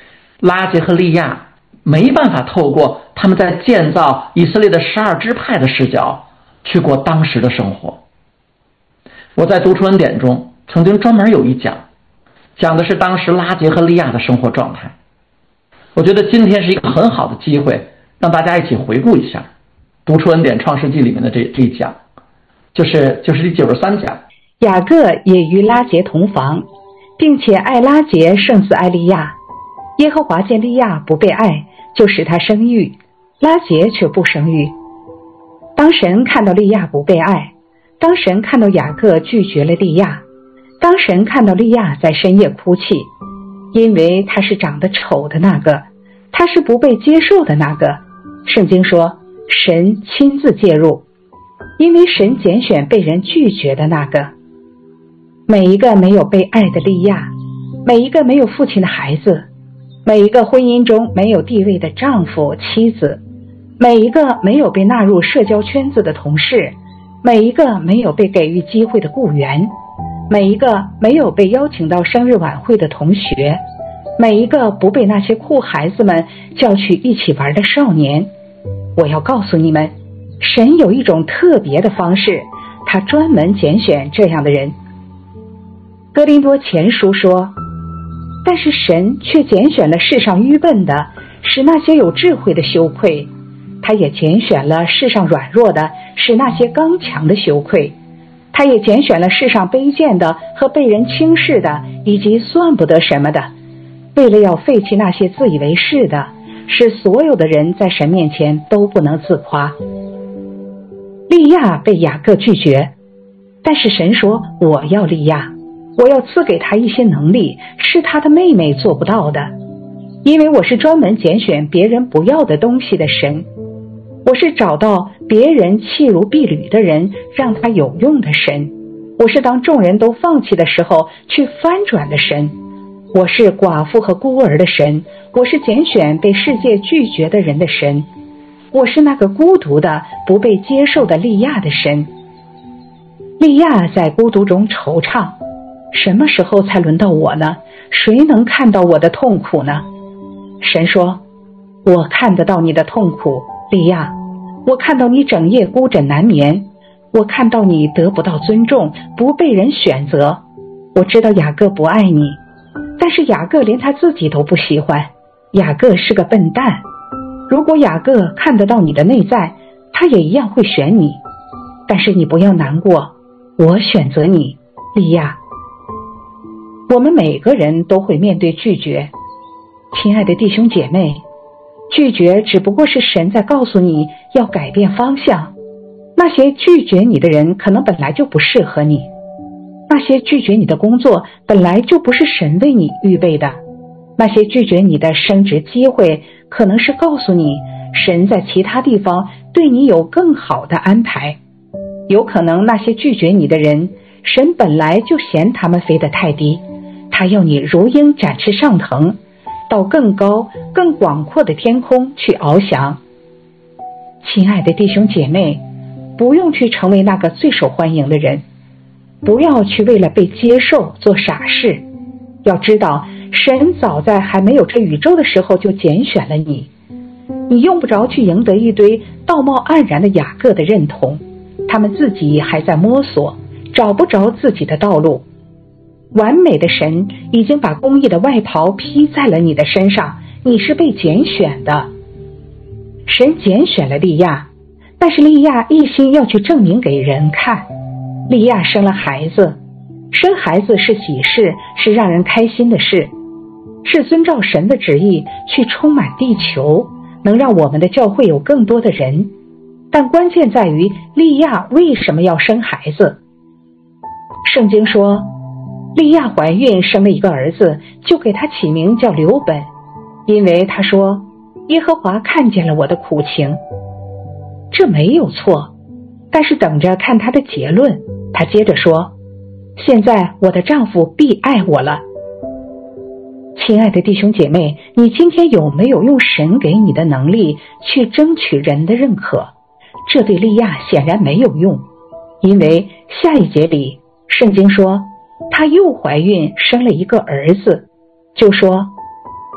拉结和利亚没办法透过他们在建造以色列的十二支派的视角去过当时的生活。我在读出恩典中曾经专门有一讲，讲的是当时拉结和利亚的生活状态。我觉得今天是一个很好的机会，让大家一起回顾一下读出恩典创世纪里面的这这一讲，就是就是第九十三讲。 雅各也与拉结同房，并且爱拉结胜似爱利亚。耶和华见利亚不被爱，就使他生育，拉结却不生育。当神看到利亚不被爱，当神看到雅各拒绝了利亚，当神看到利亚在深夜哭泣，因为他是长得丑的那个，他是不被接受的那个。圣经说神亲自介入，因为神拣选被人拒绝的那个。每一个没有被爱的利亚，每一个没有父亲的孩子，每一个婚姻中没有地位的丈夫妻子，每一个没有被纳入社交圈子的同事，每一个没有被给予机会的雇员，每一个没有被邀请到生日晚会的同学，每一个不被那些酷孩子们叫去一起玩的少年。我要告诉你们，神有一种特别的方式，他专门拣选这样的人。哥林多前书说，但是神却拣选了世上愚笨的，使那些有智慧的羞愧；他也拣选了世上软弱的，使那些刚强的羞愧；他也拣选了世上卑贱的和被人轻视的，以及算不得什么的，为了要废弃那些自以为是的，使所有的人在神面前都不能自夸。利亚被雅各拒绝，但是神说，我要利亚，我要赐给他一些能力，是他的妹妹做不到的，因为我是专门拣选别人不要的东西的神，我是找到别人弃如敝履的人，让他有用的神，我是当众人都放弃的时候去翻转的神，我是寡妇和孤儿的神，我是拣选被世界拒绝的人的神，我是那个孤独的不被接受的利亚的神。利亚在孤独中惆怅，什么时候才轮到我呢？谁能看到我的痛苦呢？神说，我看得到你的痛苦，利亚，我看到你整夜孤枕难眠，我看到你得不到尊重，不被人选择。我知道雅各不爱你，但是雅各连他自己都不喜欢，雅各是个笨蛋。如果雅各看得到你的内在，他也一样会选你。但是你不要难过，我选择你，利亚。我们每个人都会面对拒绝，亲爱的弟兄姐妹，拒绝只不过是神在告诉你要改变方向。那些拒绝你的人可能本来就不适合你，那些拒绝你的工作本来就不是神为你预备的，那些拒绝你的升职机会可能是告诉你神在其他地方对你有更好的安排。有可能那些拒绝你的人，神本来就嫌他们飞得太低，他要你如鹰展翅上腾，到更高更广阔的天空去翱翔。亲爱的弟兄姐妹，不用去成为那个最受欢迎的人，不要去为了被接受做傻事。要知道，神早在还没有这宇宙的时候就拣选了你，你用不着去赢得一堆道貌岸然的雅各的认同，他们自己还在摸索，找不着自己的道路。完美的神已经把公义的外袍披在了你的身上，你是被拣选的。神拣选了利亚，但是利亚一心要去证明给人看。利亚生了孩子，生孩子是喜事，是让人开心的事，是遵照神的旨意去充满地球，能让我们的教会有更多的人。但关键在于利亚为什么要生孩子。圣经说，利亚怀孕生了一个儿子，就给他起名叫流本，因为他说，耶和华看见了我的苦情。这没有错，但是等着看他的结论。他接着说，现在我的丈夫必爱我了。亲爱的弟兄姐妹，你今天有没有用神给你的能力去争取人的认可？这对利亚显然没有用，因为下一节里圣经说，她又怀孕生了一个儿子，就说，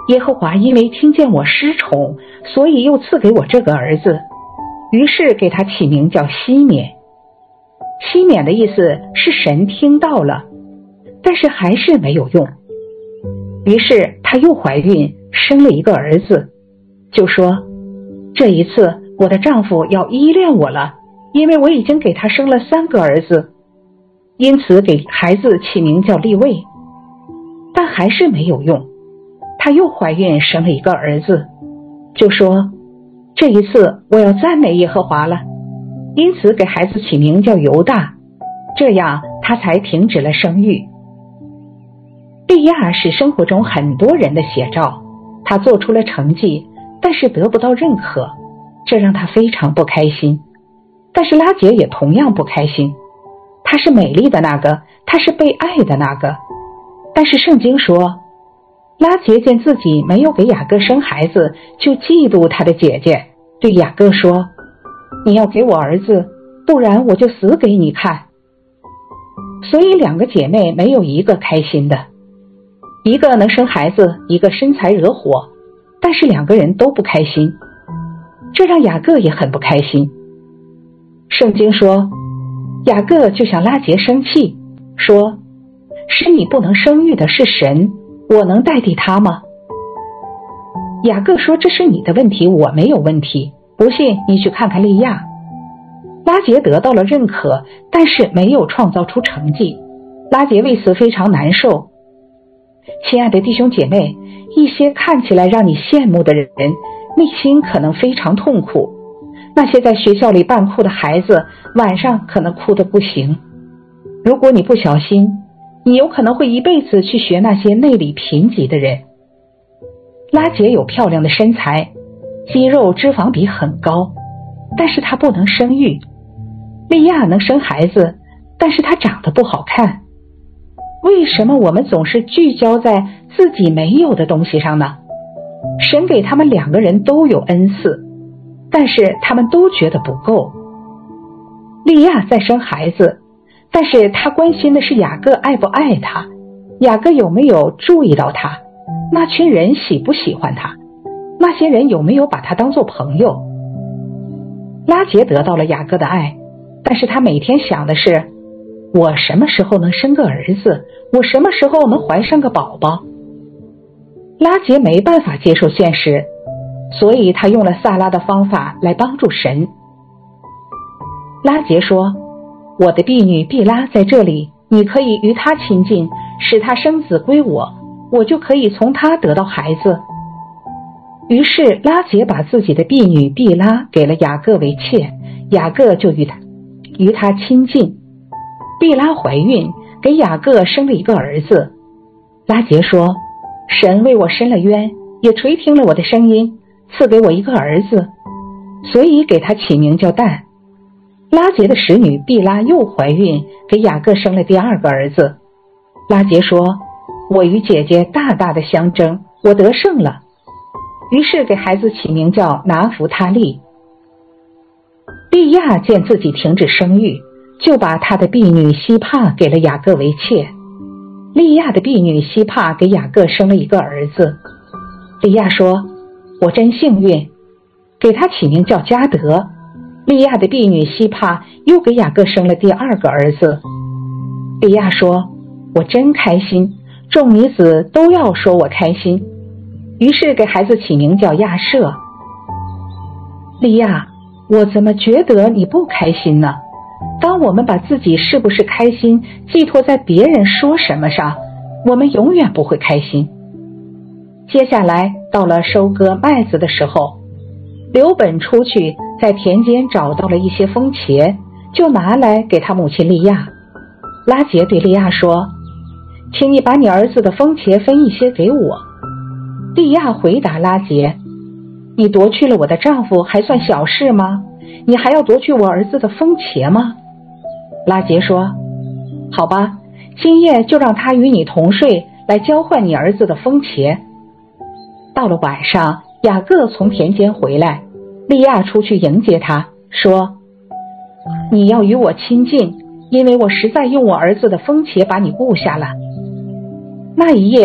耶和华因为听见我失宠，所以又赐给我这个儿子，于是给他起名叫西缅。西缅的意思是神听到了，但是还是没有用。于是她又怀孕，生了一个儿子，就说这一次我的丈夫要依恋我了，因为我已经给他生了三个儿子，因此给孩子起名叫利未。但还是没有用，她又怀孕生了一个儿子，就说这一次我要赞美耶和华了，因此给孩子起名叫犹大，这样她才停止了生育。利亚是生活中很多人的写照，她做出了成绩，但是得不到认可，这让她非常不开心。但是拉结也同样不开心，她是美丽的那个，她是被爱的那个。但是圣经说，拉结见自己没有给雅各生孩子，就嫉妒他的姐姐，对雅各说，你要给我儿子，不然我就死给你看。所以两个姐妹没有一个开心的，一个能生孩子，一个身材惹火，但是两个人都不开心，这让雅各也很不开心。圣经说，雅各就向拉结生气，说，使你不能生育的是神，我能代替他吗？雅各说，这是你的问题，我没有问题，不信你去看看利亚。拉结得到了认可，但是没有创造出成绩，拉结为此非常难受。亲爱的弟兄姐妹，一些看起来让你羡慕的人，内心可能非常痛苦。那些在学校里扮哭的孩子，晚上可能哭得不行。如果你不小心，你有可能会一辈子去学那些内里贫瘠的人。拉结有漂亮的身材，肌肉脂肪比很高，但是她不能生育。利亚能生孩子，但是她长得不好看。为什么我们总是聚焦在自己没有的东西上呢？神给他们两个人都有恩赐，但是他们都觉得不够。利亚在生孩子，但是他关心的是雅各爱不爱他，雅各有没有注意到他，那群人喜不喜欢他，那些人有没有把他当作朋友。拉结得到了雅各的爱，但是他每天想的是，我什么时候能生个儿子，我什么时候能怀上个宝宝。拉结没办法接受现实，所以他用了萨拉的方法来帮助神。拉结说，我的婢女毕拉在这里，你可以与她亲近，使她生子归我，我就可以从她得到孩子。于是拉结把自己的婢女毕拉给了雅各为妾，雅各就与她与她亲近。毕拉怀孕，给雅各生了一个儿子。拉结说，神为我伸了冤，也垂听了我的声音，赐给我一个儿子，所以给他起名叫但。拉结的使女毕拉又怀孕，给雅各生了第二个儿子。拉结说，我与姐姐大大的相争，我得胜了，于是给孩子起名叫拿弗他利。利亚见自己停止生育，就把他的婢女西帕给了雅各为妾。利亚的婢女西帕给雅各生了一个儿子。利亚说，我真幸运，给他起名叫加德。利亚的婢女西帕又给雅各生了第二个儿子。利亚说，我真开心，众女子都要说我开心，于是给孩子起名叫亚舍。利亚，我怎么觉得你不开心呢？当我们把自己是不是开心寄托在别人说什么上，我们永远不会开心。接下来到了收割麦子的时候，刘本出去在田间找到了一些风茄，就拿来给他母亲利亚。拉结对利亚说，请你把你儿子的风茄分一些给我。利亚回答拉结，你夺去了我的丈夫还算小事吗？你还要夺去我儿子的风茄吗？拉结说，好吧，今夜就让他与你同睡，来交换你儿子的风茄。到了晚上，雅各从田间回来，利亚出去迎接他，说，你要与我亲近，因为我实在用我儿子的风茄把你误下了。那一夜，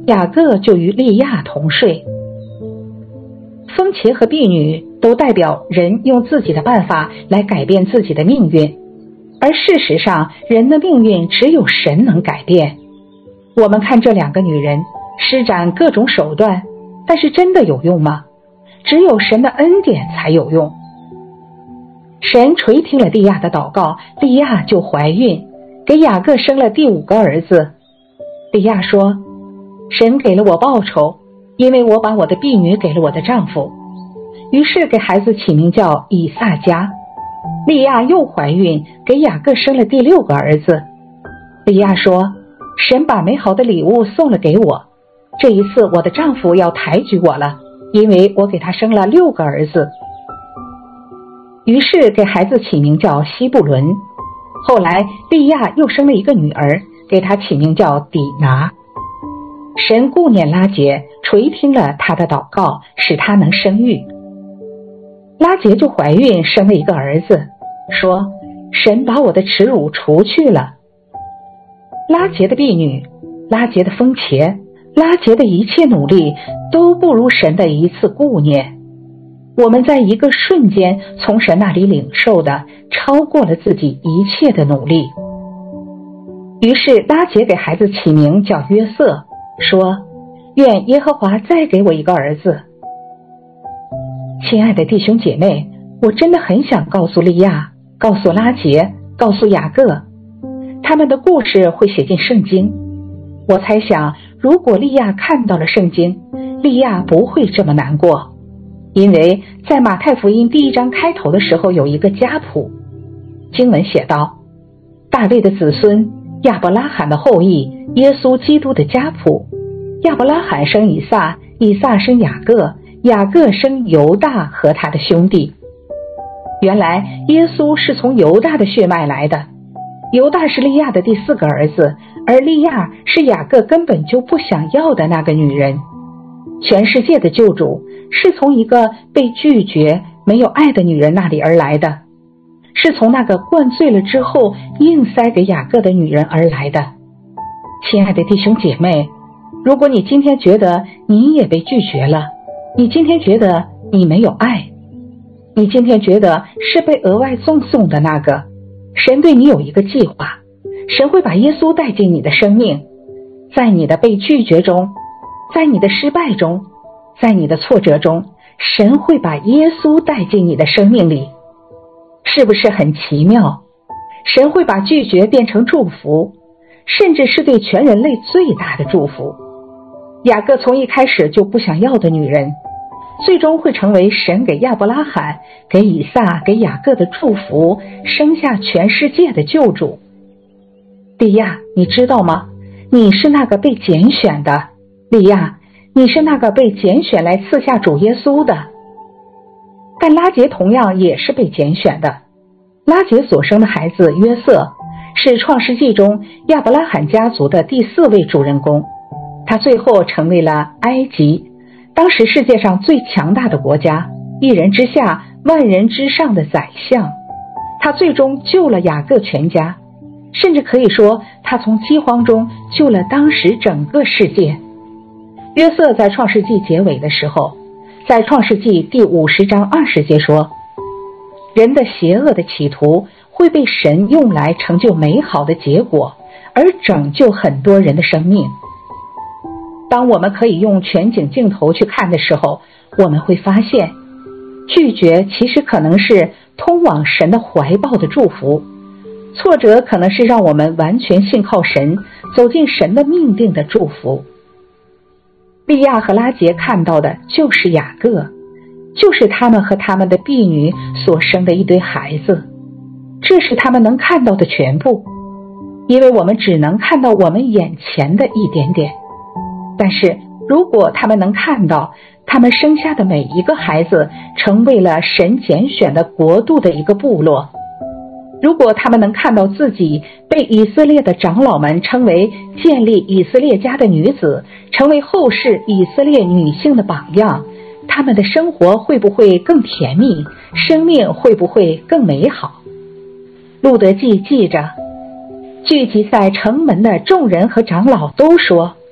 雅各就与利亚同睡。风茄和婢女都代表人用自己的办法来改变自己的命运，而事实上人的命运只有神能改变。我们看这两个女人施展各种手段，但是真的有用吗？只有神的恩典才有用。神垂听了利亚的祷告，利亚就怀孕，给雅各生了第五个儿子。利亚说，神给了我报酬，因为我把我的婢女给了我的丈夫。于是给孩子起名叫以撒加。利亚又怀孕，给雅各生了第六个儿子。利亚说，神把美好的礼物送了给我，这一次我的丈夫要抬举我了，因为我给他生了六个儿子。于是给孩子起名叫西布伦。后来利亚又生了一个女儿，给他起名叫底拿。神顾念拉结，垂听了他的祷告，使他能生育。拉结就怀孕，生了一个儿子，说，神把我的耻辱除去了。拉结的婢女，拉结的风茄，拉结的一切努力都不如神的一次顾念。我们在一个瞬间从神那里领受的超过了自己一切的努力。于是拉结给孩子起名叫约瑟，说，愿耶和华再给我一个儿子。亲爱的弟兄姐妹，我真的很想告诉利亚，告诉拉结，告诉雅各，他们的故事会写进圣经。我猜想，如果利亚看到了圣经，利亚不会这么难过，因为在马太福音第一章开头的时候有一个家谱，经文写道，大卫的子孙，亚伯拉罕的后裔，耶稣基督的家谱。亚伯拉罕生以撒，以撒生雅各，雅各生犹大和他的兄弟。原来耶稣是从犹大的血脉来的，犹大是利亚的第四个儿子，而利亚是雅各根本就不想要的那个女人。全世界的救主是从一个被拒绝没有爱的女人那里而来的，是从那个灌醉了之后硬塞给雅各的女人而来的。亲爱的弟兄姐妹，如果你今天觉得你也被拒绝了，你今天觉得你没有爱，你今天觉得是被额外赠送的那个，神对你有一个计划，神会把耶稣带进你的生命，在你的被拒绝中，在你的失败中，在你的挫折中，神会把耶稣带进你的生命里。是不是很奇妙？神会把拒绝变成祝福，甚至是对全人类最大的祝福。雅各从一开始就不想要的女人，最终会成为神给亚伯拉罕、给以撒、给雅各的祝福，生下全世界的救主。利亚，你知道吗？你是那个被拣选的。利亚，你是那个被拣选来赐下主耶稣的。但拉结同样也是被拣选的。拉结所生的孩子约瑟是创世纪中亚伯拉罕家族的第四位主人公，他最后成为了埃及，当时世界上最强大的国家，一人之下万人之上的宰相。他最终救了雅各全家，甚至可以说他从饥荒中救了当时整个世界。约瑟在创世纪结尾的时候，在创世纪第五十章二十节说，人的邪恶的企图会被神用来成就美好的结果，而拯救很多人的生命。当我们可以用全景镜头去看的时候，我们会发现，拒绝其实可能是通往神的怀抱的祝福，挫折可能是让我们完全信靠神，走进神的命定的祝福。利亚和拉结看到的就是雅各，就是他们和他们的婢女所生的一堆孩子，这是他们能看到的全部，因为我们只能看到我们眼前的一点点。但是如果他们能看到他们生下的每一个孩子成为了神拣选的国度的一个部落，如果他们能看到自己被以色列的长老们称为建立以色列家的女子，成为后世以色列女性的榜样，他们的生活会不会更甜蜜，生命会不会更美好？路德记记着，聚集在城门的众人和长老都说，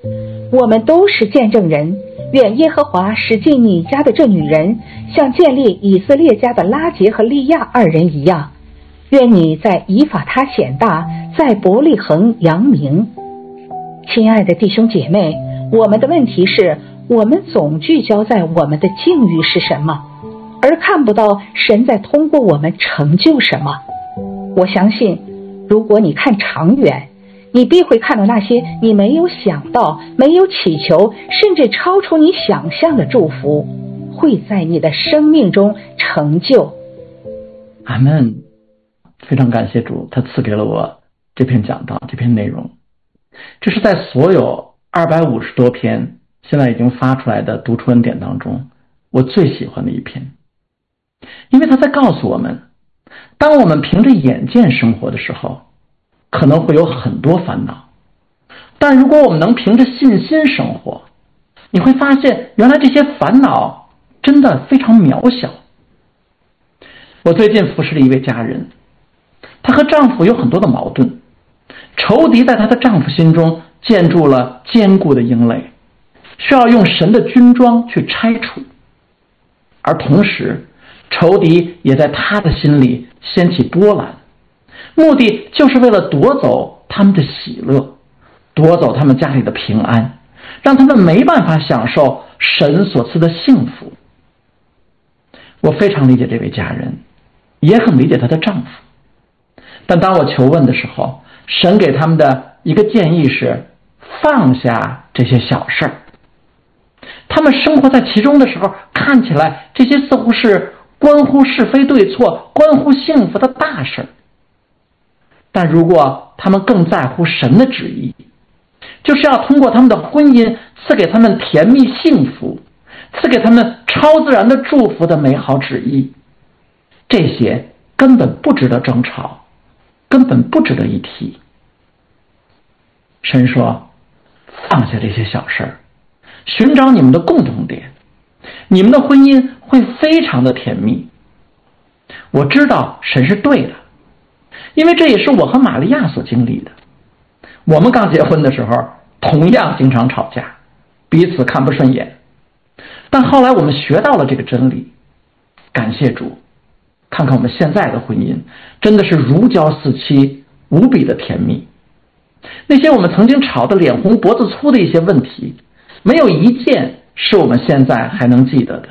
我们都是见证人，愿耶和华使进你家的这女人像建立以色列家的拉结和利亚二人一样，愿你在以法他显大，在伯利恒扬名。亲爱的弟兄姐妹，我们的问题是，我们总聚焦在我们的境遇是什么，而看不到神在通过我们成就什么。我相信，如果你看长远，你必会看到那些你没有想到、没有祈求，甚至超出你想象的祝福，会在你的生命中成就。 阿们。非常感谢主，他赐给了我这篇讲道，这篇内容。这是在所有二百五十多篇现在已经发出来的读出恩典当中，我最喜欢的一篇。因为他在告诉我们，当我们凭着眼见生活的时候，可能会有很多烦恼，但如果我们能凭着信心生活，你会发现原来这些烦恼真的非常渺小。我最近服侍了一位家人，她和丈夫有很多的矛盾，仇敌在她的丈夫心中建筑了坚固的营垒，需要用神的军装去拆除，而同时仇敌也在她的心里掀起波澜，目的就是为了夺走他们的喜乐，夺走他们家里的平安，让他们没办法享受神所赐的幸福。我非常理解这位家人，也很理解她的丈夫，但当我求问的时候，神给他们的一个建议是放下这些小事儿。他们生活在其中的时候，看起来这些似乎是关乎是非对错、关乎幸福的大事儿，但如果他们更在乎神的旨意，就是要通过他们的婚姻赐给他们甜蜜幸福，赐给他们超自然的祝福的美好旨意，这些根本不值得争吵，根本不值得一提。神说放下这些小事儿，寻找你们的共同点，你们的婚姻会非常的甜蜜。我知道神是对的，因为这也是我和玛利亚所经历的。我们刚结婚的时候同样经常吵架，彼此看不顺眼，但后来我们学到了这个真理，感谢主，看看我们现在的婚姻真的是如胶似漆，无比的甜蜜。那些我们曾经吵得脸红脖子粗的一些问题，没有一件是我们现在还能记得的。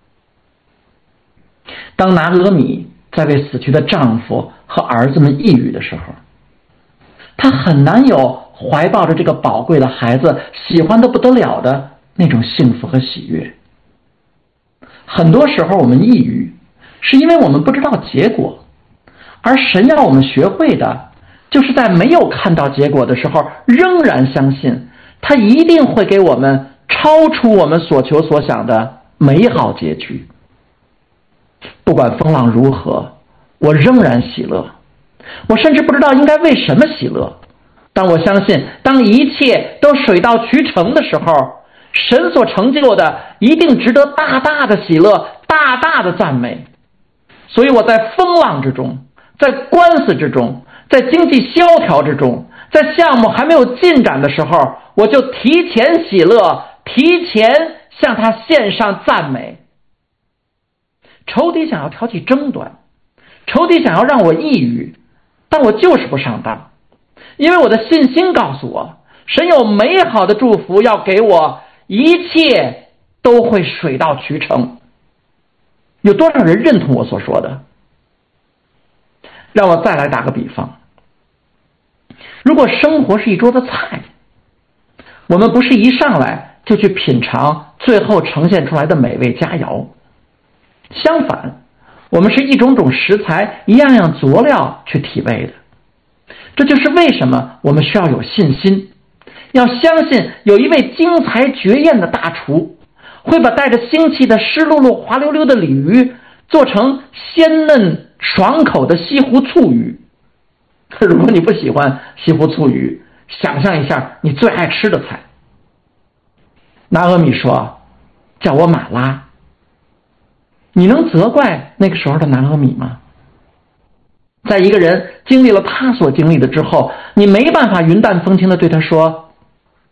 当拿俄米在为死去的丈夫和儿子们抑郁的时候，她很难有怀抱着这个宝贵的孩子喜欢得不得了的那种幸福和喜悦。很多时候我们抑郁是因为我们不知道结果，而神要我们学会的就是在没有看到结果的时候仍然相信他一定会给我们超出我们所求所想的美好结局。不管风浪如何，我仍然喜乐，我甚至不知道应该为什么喜乐，但我相信当一切都水到渠成的时候，神所成就的一定值得大大的喜乐，大大的赞美。所以我在风浪之中，在官司之中，在经济萧条之中，在项目还没有进展的时候，我就提前喜乐，提前向他献上赞美。仇敌想要挑起争端，仇敌想要让我抑郁，但我就是不上当，因为我的信心告诉我，神有美好的祝福要给我，一切都会水到渠成。有多少人认同我所说的？让我再来打个比方，如果生活是一桌子菜，我们不是一上来就去品尝最后呈现出来的美味佳肴，相反，我们是一种种食材，一样样佐料去体味的。这就是为什么我们需要有信心，要相信有一位精彩绝艳的大厨，会把带着腥气的湿漉漉滑溜溜的鲤鱼做成鲜嫩爽口的西湖醋鱼。如果你不喜欢西湖醋鱼，想象一下你最爱吃的菜。拿俄米说叫我马拉，你能责怪那个时候的拿俄米吗？在一个人经历了他所经历的之后，你没办法云淡风轻地对他说，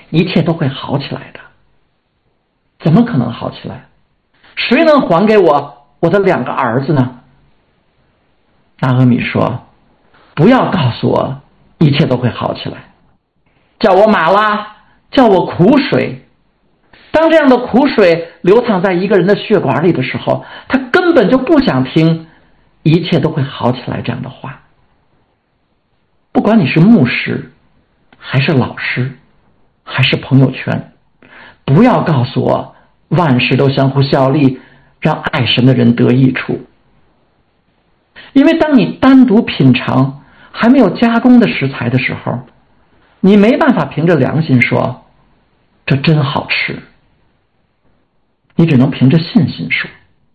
一切都会好起来的。怎么可能好起来？谁能还给我我的两个儿子呢？拿俄米说，不要告诉我一切都会好起来，叫我马拉，叫我苦水。当这样的苦水流淌在一个人的血管里的时候，他根本就不想听一切都会好起来这样的话。不管你是牧师还是老师还是朋友圈，不要告诉我万事都相互效力，让爱神的人得益处。因为当你单独品尝还没有加工的食材的时候，你没办法凭着良心说这真好吃，你只能凭着信心说。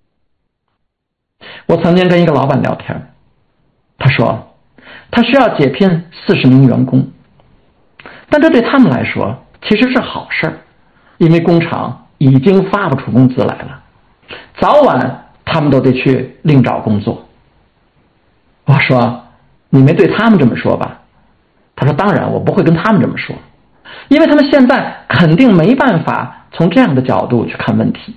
我曾经跟一个老板聊天，他说他需要解聘四十名员工，但这对他们来说其实是好事，因为工厂已经发不出工资来了，早晚他们都得去另找工作。我说你没对他们这么说吧？他说当然我不会跟他们这么说，因为他们现在肯定没办法从这样的角度去看问题。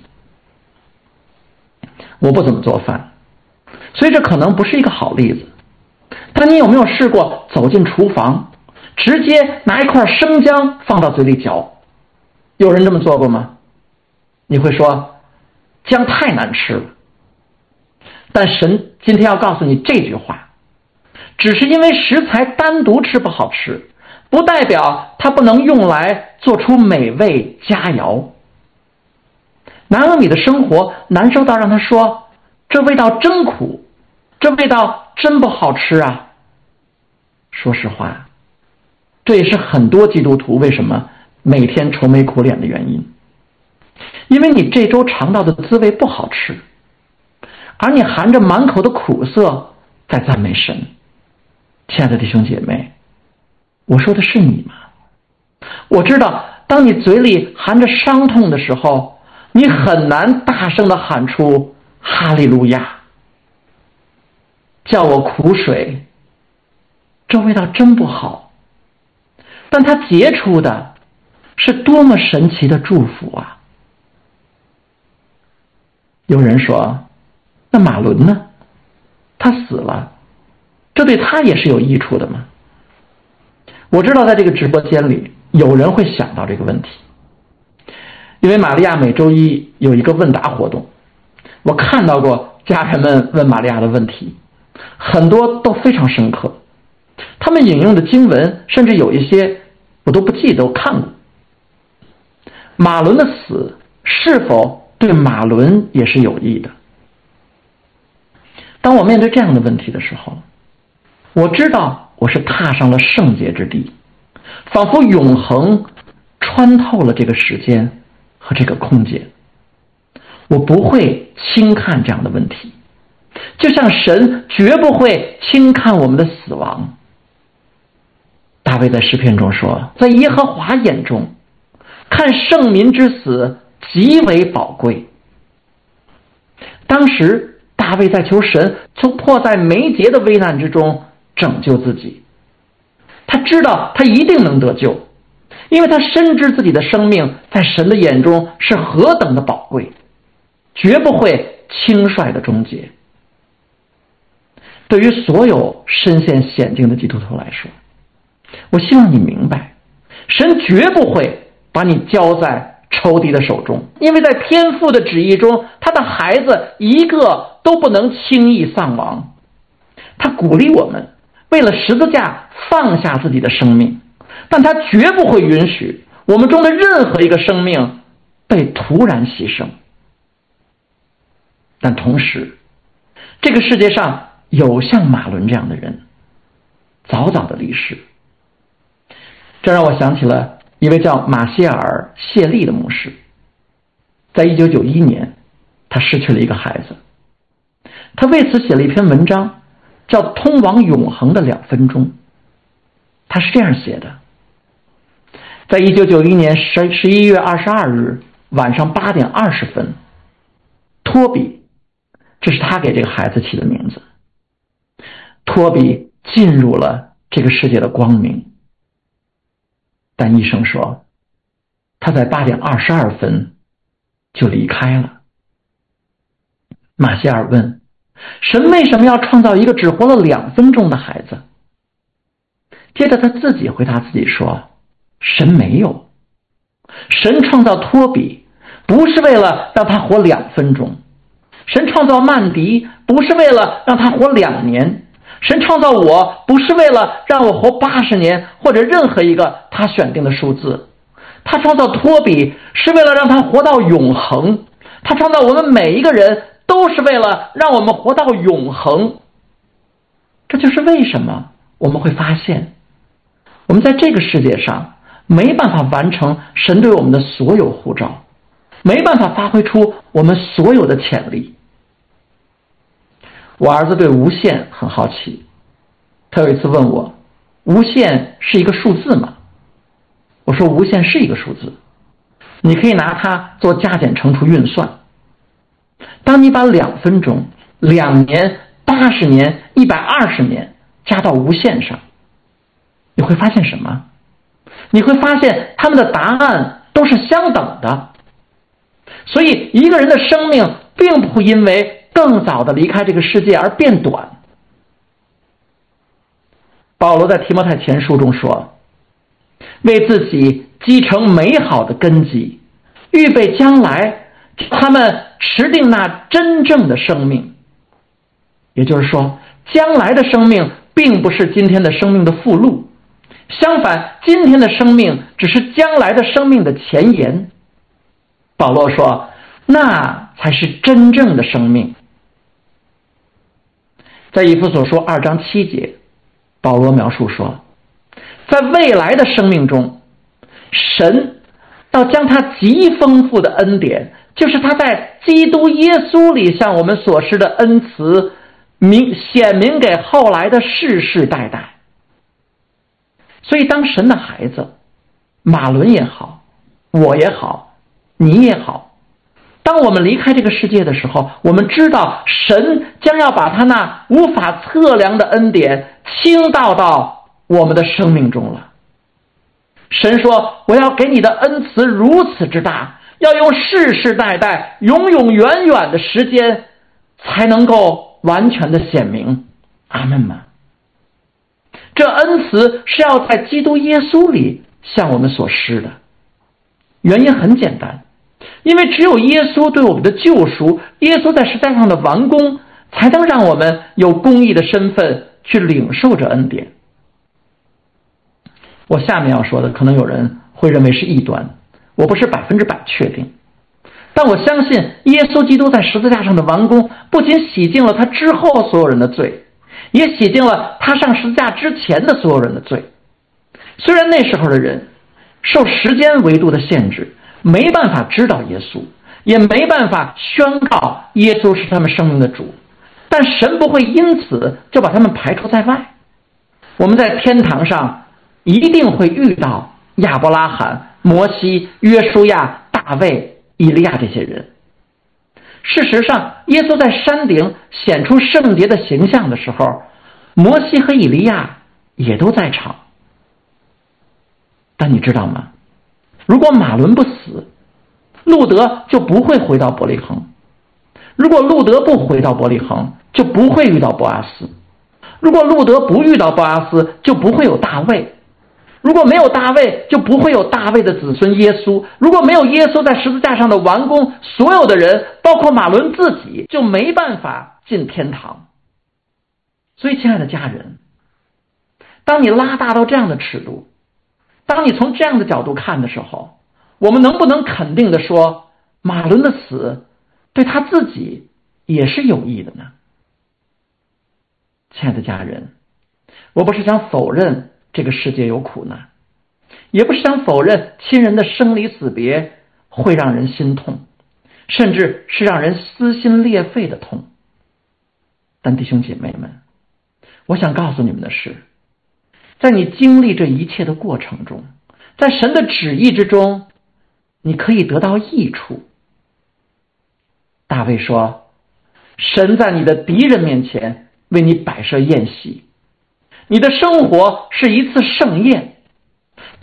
我不怎么做饭，所以这可能不是一个好例子，但你有没有试过走进厨房直接拿一块生姜放到嘴里嚼？有人这么做过吗？你会说姜太难吃了，但神今天要告诉你这句话，只是因为食材单独吃不好吃，不代表它不能用来做出美味佳肴。拿俄米的生活难受到让他说这味道真苦，这味道真不好吃啊。说实话，这也是很多基督徒为什么每天愁眉苦脸的原因，因为你这周尝到的滋味不好吃，而你含着满口的苦涩在赞美神。亲爱的弟兄姐妹，我说的是你吗？我知道当你嘴里含着伤痛的时候，你很难大声地喊出哈利路亚。叫我苦水，这味道真不好，但它结出的是多么神奇的祝福啊！有人说，那马伦呢？他死了，这对他也是有益处的吗？我知道在这个直播间里有人会想到这个问题，因为玛利亚每周一有一个问答活动，我看到过家人们问玛利亚的问题，很多都非常深刻，他们引用的经文甚至有一些我都不记得我看过。马伦的死是否对马伦也是有益的？当我面对这样的问题的时候，我知道我是踏上了圣洁之地，仿佛永恒穿透了这个时间和这个空间。我不会轻看这样的问题，就像神绝不会轻看我们的死亡。大卫在诗篇中说，在耶和华眼中看圣民之死极为宝贵。当时大卫在求神从迫在眉睫的危难之中拯救自己，他知道他一定能得救，因为他深知自己的生命在神的眼中是何等的宝贵，绝不会轻率的终结。对于所有身陷险境的基督徒来说，我希望你明白，神绝不会把你交在仇敌的手中，因为在天父的旨意中，他的孩子一个都不能轻易丧亡。他鼓励我们为了十字架放下自己的生命，但他绝不会允许我们中的任何一个生命被突然牺牲。但同时，这个世界上有像马伦这样的人，早早的离世。这让我想起了一位叫马歇尔·谢利的牧师，在一九九一年，他失去了一个孩子，他为此写了一篇文章，叫《通往永恒的两分钟》。他是这样写的：在一九九一年十十一月二十二日晚上八点二十分，托比，这是他给这个孩子起的名字，托比进入了这个世界的光明。但医生说， 他在八点二十二分就离开了。马歇尔问，神为什么要创造一个只活了两分钟的孩子？接着他自己回答自己说，神没有。神创造托比不是为了让他活两分钟，神创造曼迪不是为了让他活两年，神创造我不是为了让我活八十年或者任何一个他选定的数字，他创造托比是为了让他活到永恒，他创造我们每一个人都是为了让我们活到永恒。这就是为什么我们会发现我们在这个世界上没办法完成神对我们的所有呼召，没办法发挥出我们所有的潜力。我儿子对无限很好奇，他有一次问我，无限是一个数字吗？我说无限是一个数字，你可以拿它做加减乘除运算。当你把两分钟、两年、八十年、一百二十年加到无限上，你会发现什么？你会发现他们的答案都是相等的。所以一个人的生命并不会因为更早的离开这个世界而变短。保罗在提摩太前书中说，为自己积成美好的根基，预备将来他们持定那真正的生命。也就是说，将来的生命并不是今天的生命的附录，相反，今天的生命只是将来的生命的前言。保罗说，那才是真正的生命。在以弗所书二章七节，保罗描述说，在未来的生命中，神要将他极丰富的恩典，就是他在基督耶稣里向我们所施的恩慈，明显明给后来的世世代代。所以当神的孩子，马伦也好，我也好，你也好，当我们离开这个世界的时候，我们知道神将要把他那无法测量的恩典倾倒到我们的生命中了。神说，我要给你的恩慈如此之大，要用世世代代永永远远的时间才能够完全的显明。阿们吗？这恩慈是要在基督耶稣里向我们所施的。原因很简单，因为只有耶稣对我们的救赎，耶稣在十字架上的完工，才能让我们有公义的身份去领受这恩典。我下面要说的可能有人会认为是异端，我不是百分之百确定，但我相信耶稣基督在十字架上的完工不仅洗净了他之后所有人的罪，也洗净了他上十字架之前的所有人的罪。虽然那时候的人受时间维度的限制，没办法知道耶稣，也没办法宣告耶稣是他们生命的主，但神不会因此就把他们排除在外。我们在天堂上一定会遇到亚伯拉罕、摩西、约书亚、大卫、以利亚这些人。事实上，耶稣在山顶显出圣洁的形象的时候，摩西和以利亚也都在场。但你知道吗？如果马伦不死，路德就不会回到伯利恒；如果路德不回到伯利恒，就不会遇到波阿斯；如果路德不遇到波阿斯，就不会有大卫；如果没有大卫，就不会有大卫的子孙耶稣；如果没有耶稣在十字架上的完工，所有的人，包括马伦自己，就没办法进天堂。所以亲爱的家人，当你拉大到这样的尺度，当你从这样的角度看的时候，我们能不能肯定的说，马伦的死对他自己也是有益的呢？亲爱的家人，我不是想否认这个世界有苦难，也不是想否认亲人的生离死别会让人心痛，甚至是让人撕心裂肺的痛。但弟兄姐妹们，我想告诉你们的是，在你经历这一切的过程中，在神的旨意之中，你可以得到益处。大卫说，神在你的敌人面前为你摆设宴席，你的生活是一次盛宴，不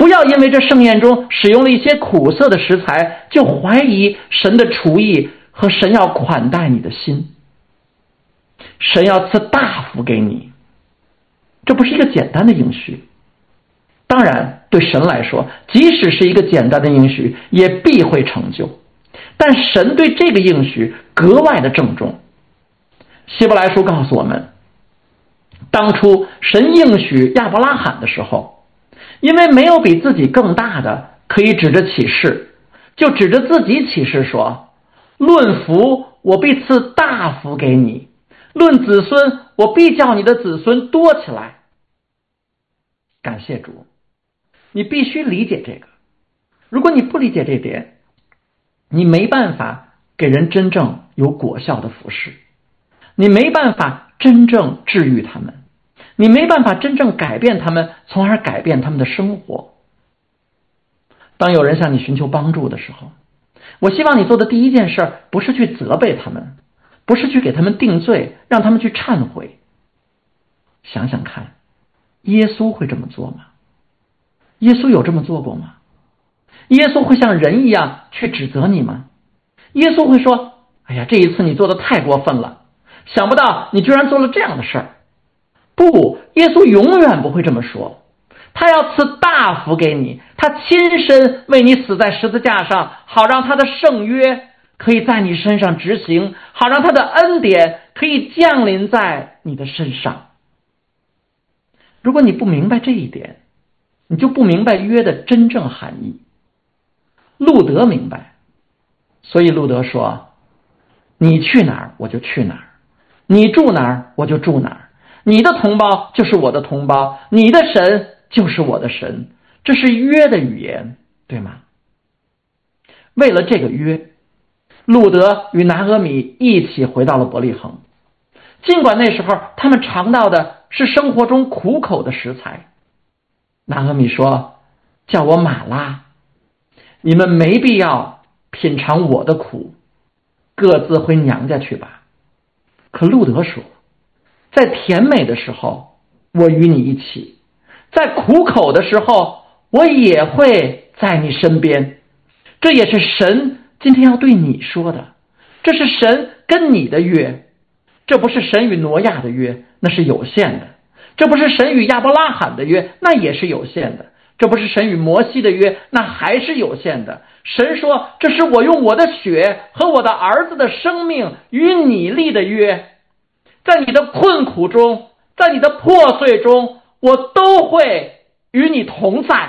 不要因为这盛宴中使用了一些苦涩的食材，就怀疑神的厨艺和神要款待你的心。神要赐大福给你，这不是一个简单的应许。当然，对神来说，即使是一个简单的应许，也必会成就。但神对这个应许格外的郑重。希伯来书告诉我们，当初神应许亚伯拉罕的时候，因为没有比自己更大的可以指着起誓，就指着自己起誓说，论福我必赐大福给你，论子孙我必叫你的子孙多起来。感谢主，你必须理解这个。如果你不理解这点，你没办法给人真正有果效的服侍，你没办法真正治愈他们，你没办法真正改变他们，从而改变他们的生活。当有人向你寻求帮助的时候，我希望你做的第一件事不是去责备他们，不是去给他们定罪，让他们去忏悔。想想看，耶稣会这么做吗？耶稣有这么做过吗？耶稣会像人一样去指责你吗？耶稣会说，哎呀，这一次你做的太过分了，想不到你居然做了这样的事儿。不，耶稣永远不会这么说。他要赐大福给你，他亲身为你死在十字架上，好让他的圣约可以在你身上执行，好让他的恩典可以降临在你的身上。如果你不明白这一点，你就不明白约的真正含义。路德明白，所以路德说，你去哪儿我就去哪儿，你住哪儿我就住哪儿，你的同胞就是我的同胞，你的神就是我的神。这是约的语言，对吗？为了这个约，路德与拿俄米一起回到了伯利恒。尽管那时候他们尝到的是生活中苦口的食材，拿俄米说，叫我马拉，你们没必要品尝我的苦，各自回娘家去吧。可路德说，在甜美的时候我与你一起，在苦口的时候我也会在你身边。这也是神今天要对你说的，这是神跟你的约。这不是神与挪亚的约，那是有限的；这不是神与亚伯拉罕的约，那也是有限的；这不是神与摩西的约，那还是有限的。神说，这是我用我的血和我的儿子的生命与你立的约，在你的困苦中，在你的破碎中，我都会与你同在。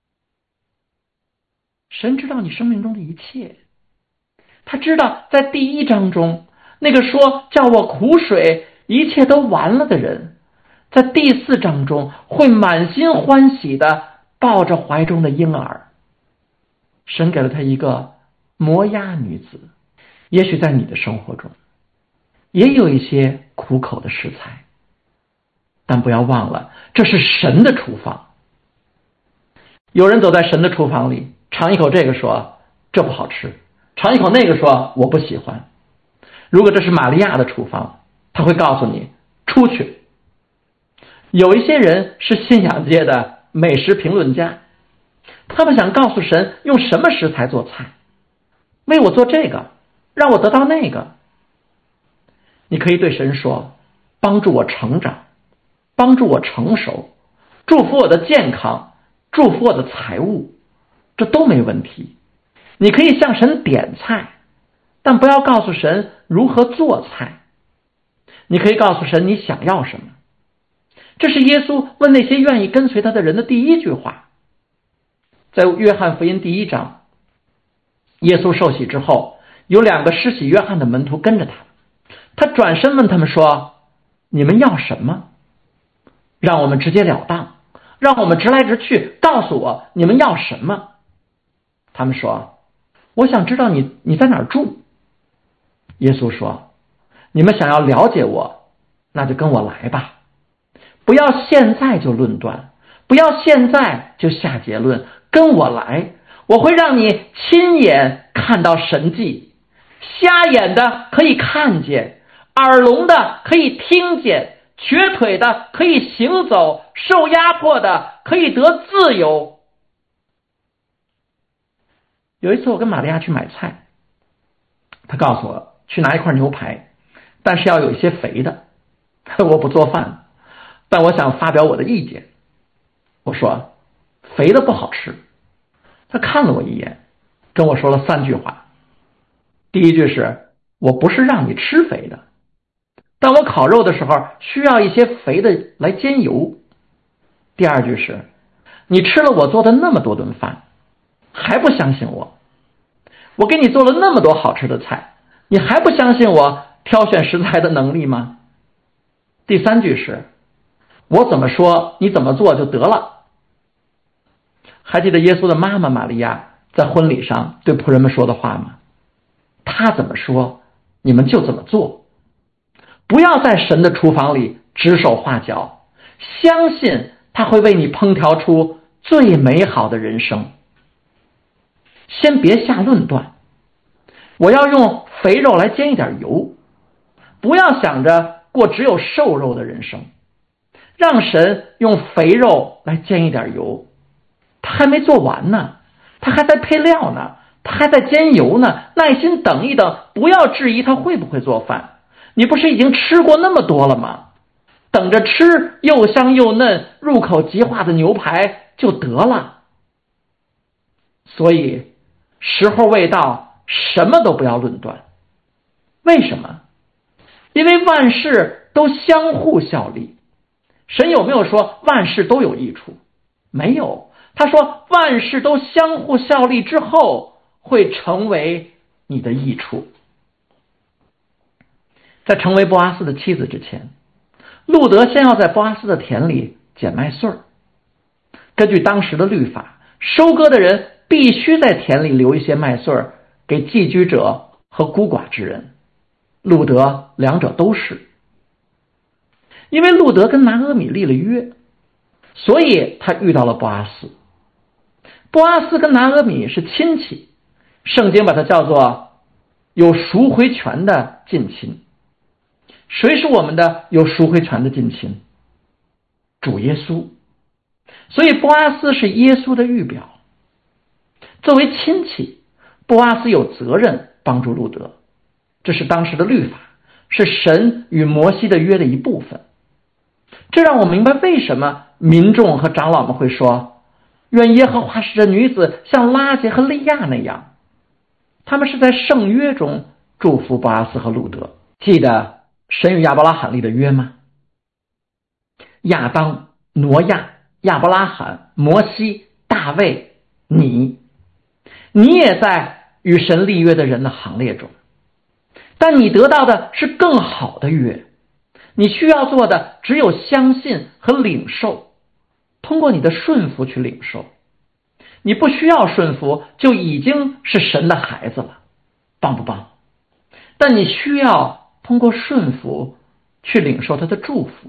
神知道你生命中的一切，他知道在第一章中那个说叫我苦水一切都完了的人，在第四章中会满心欢喜的抱着怀中的婴儿。神给了他一个摩押女子。也许在你的生活中也有一些苦口的食材，但不要忘了，这是神的厨房。有人走在神的厨房里，尝一口这个说这不好吃，尝一口那个说我不喜欢。如果这是玛利亚的厨房，他会告诉你出去。有一些人是信仰界的美食评论家，他们想告诉神用什么食材做菜，为我做这个，让我得到那个。你可以对神说，帮助我成长，帮助我成熟，祝福我的健康，祝福我的财物，这都没问题。你可以向神点菜，但不要告诉神如何做菜。你可以告诉神你想要什么。这是耶稣问那些愿意跟随他的人的第一句话。在约翰福音第一章，耶稣受洗之后，有两个施洗约翰的门徒跟着他，他转身问他们说，你们要什么？让我们直截了当，让我们直来直去，告诉我你们要什么。他们说，我想知道你你在哪儿住。耶稣说，你们想要了解我，那就跟我来吧。不要现在就论断，不要现在就下结论，跟我来，我会让你亲眼看到神迹。瞎眼的可以看见，耳聋的可以听见，瘸腿的可以行走，受压迫的可以得自由。 有一次我跟玛利亚去买菜，她告诉我去拿一块牛排，但是要有一些肥的。我不做饭，但我想发表我的意见。我说肥的不好吃。她看了我一眼，跟我说了三句话。第一句是，我不是让你吃肥的，但我烤肉的时候需要一些肥的来煎油。第二句是，你吃了我做的那么多顿饭，还不相信我？我给你做了那么多好吃的菜，你还不相信我挑选食材的能力吗？第三句是，我怎么说你怎么做就得了。还记得耶稣的妈妈玛利亚在婚礼上对仆人们说的话吗？他怎么说你们就怎么做，不要在神的厨房里指手画脚，相信他会为你烹调出最美好的人生。先别下论断，我要用肥肉来煎一点油，不要想着过只有瘦肉的人生，让神用肥肉来煎一点油。他还没做完呢，他还在配料呢，他还在煎油呢，耐心等一等，不要质疑他会不会做饭。你不是已经吃过那么多了吗？等着吃又香又嫩入口即化的牛排就得了。所以时候未到，什么都不要论断。为什么？因为万事都相互效力。神有没有说万事都有益处？没有。他说万事都相互效力之后会成为你的益处。在成为波阿斯的妻子之前，路德先要在波阿斯的田里捡麦穗儿。根据当时的律法，收割的人必须在田里留一些麦穗儿给寄居者和孤寡之人。路德两者都是。因为路德跟拿俄米立了约，所以他遇到了波阿斯。波阿斯跟拿俄米是亲戚，圣经把它叫做有赎回权的近亲。谁是我们的有赎回权的近亲？主耶稣。所以波阿斯是耶稣的预表。作为亲戚，波阿斯有责任帮助路德，这是当时的律法，是神与摩西的约的一部分。这让我明白为什么民众和长老们会说，愿耶和华使这女子像拉结和利亚那样。他们是在圣约中祝福波阿斯和路德。记得神与亚伯拉罕立的约吗？亚当、挪亚、亚伯拉罕、摩西、大卫，你你也在与神立约的人的行列中，但你得到的是更好的约。你需要做的只有相信和领受，通过你的顺服去领受。你不需要顺服就已经是神的孩子了，棒不棒？但你需要通过顺服去领受他的祝福。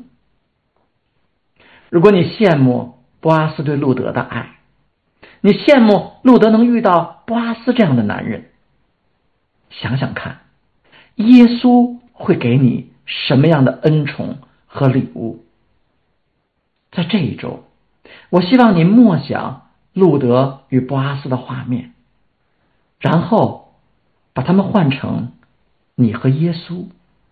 如果你羡慕波阿斯对路德的爱，你羡慕路德能遇到波阿斯这样的男人，想想看，耶稣会给你什么样的恩宠和礼物？在这一周，我希望你默想路德与波阿斯的画面，然后把他们换成你和耶稣。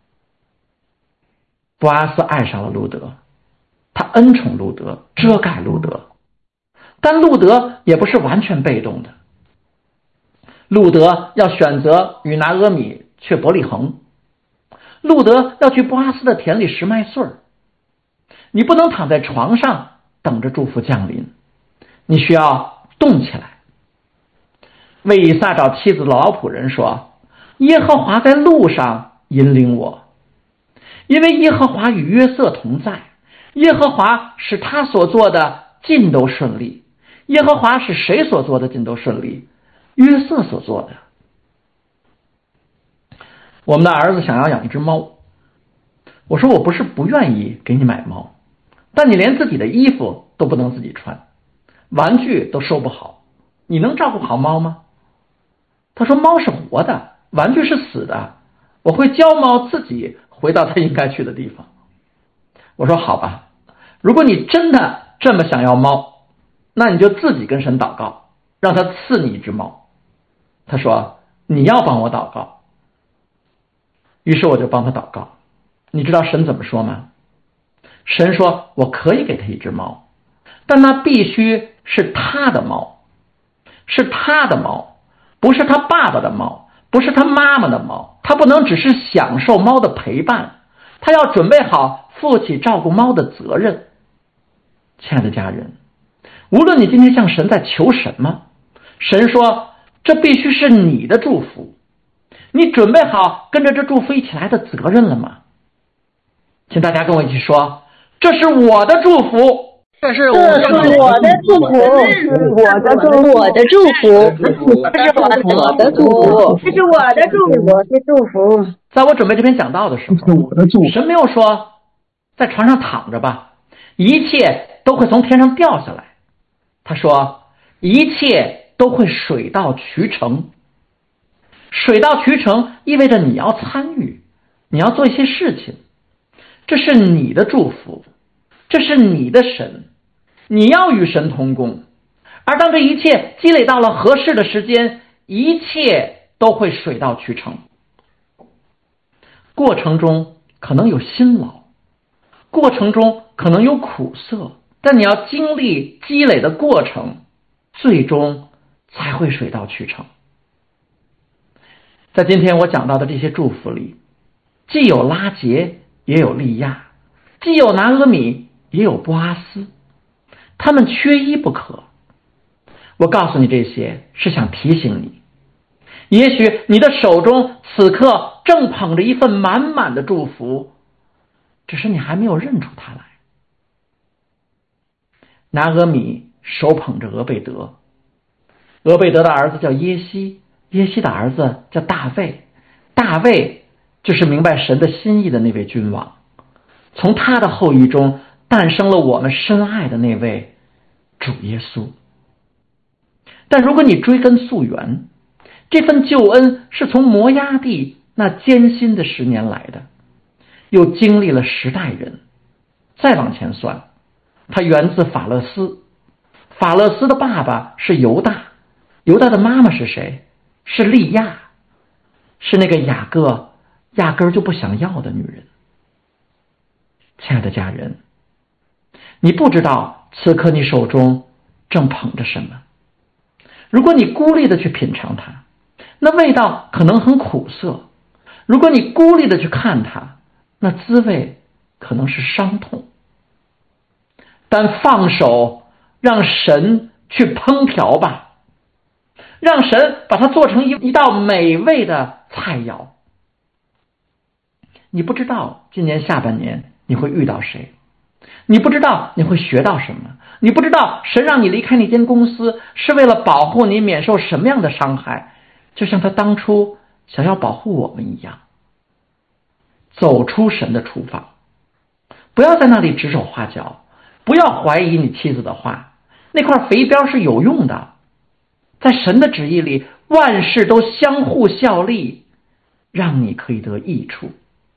波阿斯爱上了路德，他恩宠路德，遮盖路德，但路德也不是完全被动的。路德要选择与拿俄米去伯利恒，路德要去波阿斯的田里拾麦穗儿。你不能躺在床上等着祝福降临，你需要动起来。为以撒找妻子的老仆人说，耶和华在路上引领我。因为耶和华与约瑟同在，耶和华使他所做的尽都顺利。耶和华使谁所做的尽都顺利？约瑟所做的。我们的儿子想要养一只猫，我说我不是不愿意给你买猫，但你连自己的衣服都不能自己穿，玩具都收不好，你能照顾好猫吗？他说猫是活的，玩具是死的，我会教猫自己回到它应该去的地方。我说好吧，如果你真的这么想要猫，那你就自己跟神祷告，让他赐你一只猫。 他说你要帮我祷告。于是我就帮他祷告。你知道神怎么说吗？神说我可以给他一只猫，但那必须是他的猫，是他的猫，不是他爸爸的猫，不是他妈妈的猫。他不能只是享受猫的陪伴，他要准备好负起照顾猫的责任。亲爱的家人，无论你今天向神在求什么，神说这必须是你的祝福，你准备好跟着这祝福一起来的责任了吗？请大家跟我一起说，这是我的祝福， 这是我的祝福， 我的祝福，我的祝福， 我的祝福，这是我的祝福， 这是我的祝福，我的祝福。 在我准备这篇讲道的时候，神没有说在床上躺着吧，一切都会从天上掉下来。他说一切都会水到渠成。水到渠成意味着你要参与，你要做一些事情，这是你的祝福，这是你的神，你要与神同工。而当这一切积累到了合适的时间，一切都会水到渠成。过程中可能有辛劳，过程中可能有苦涩，但你要经历积累的过程，最终才会水到渠成。在今天我讲到的这些祝福里，既有拉结，也有利亚，既有拿俄米，也有波阿斯，他们缺一不可。我告诉你这些是想提醒你，也许你的手中此刻正捧着一份满满的祝福，只是你还没有认出它来。拿俄米手捧着俄贝德，俄贝德的儿子叫耶西，耶西的儿子叫大卫，大卫就是明白神的心意的那位君王，从他的后裔中诞生了我们深爱的那位主耶稣。但如果你追根溯源，这份救恩是从摩押地那艰辛的十年来的，又经历了十代人，再往前算，他源自法勒斯，法勒斯的爸爸是犹大，犹大的妈妈是谁？是利亚，是那个雅各压根儿就不想要的女人。亲爱的家人，你不知道此刻你手中正捧着什么，如果你孤立的去品尝它，那味道可能很苦涩；如果你孤立的去看它，那滋味可能是伤痛。但放手让神去烹调吧，让神把它做成一一道美味的菜肴。你不知道今年下半年你会遇到谁，你不知道你会学到什么，你不知道神让你离开那间公司是为了保护你免受什么样的伤害，就像他当初想要保护我们一样。走出神的厨房，不要在那里指手画脚，不要怀疑你妻子的话，那块肥膘是有用的。在神的旨意里，万事都相互效力，让你可以得益处。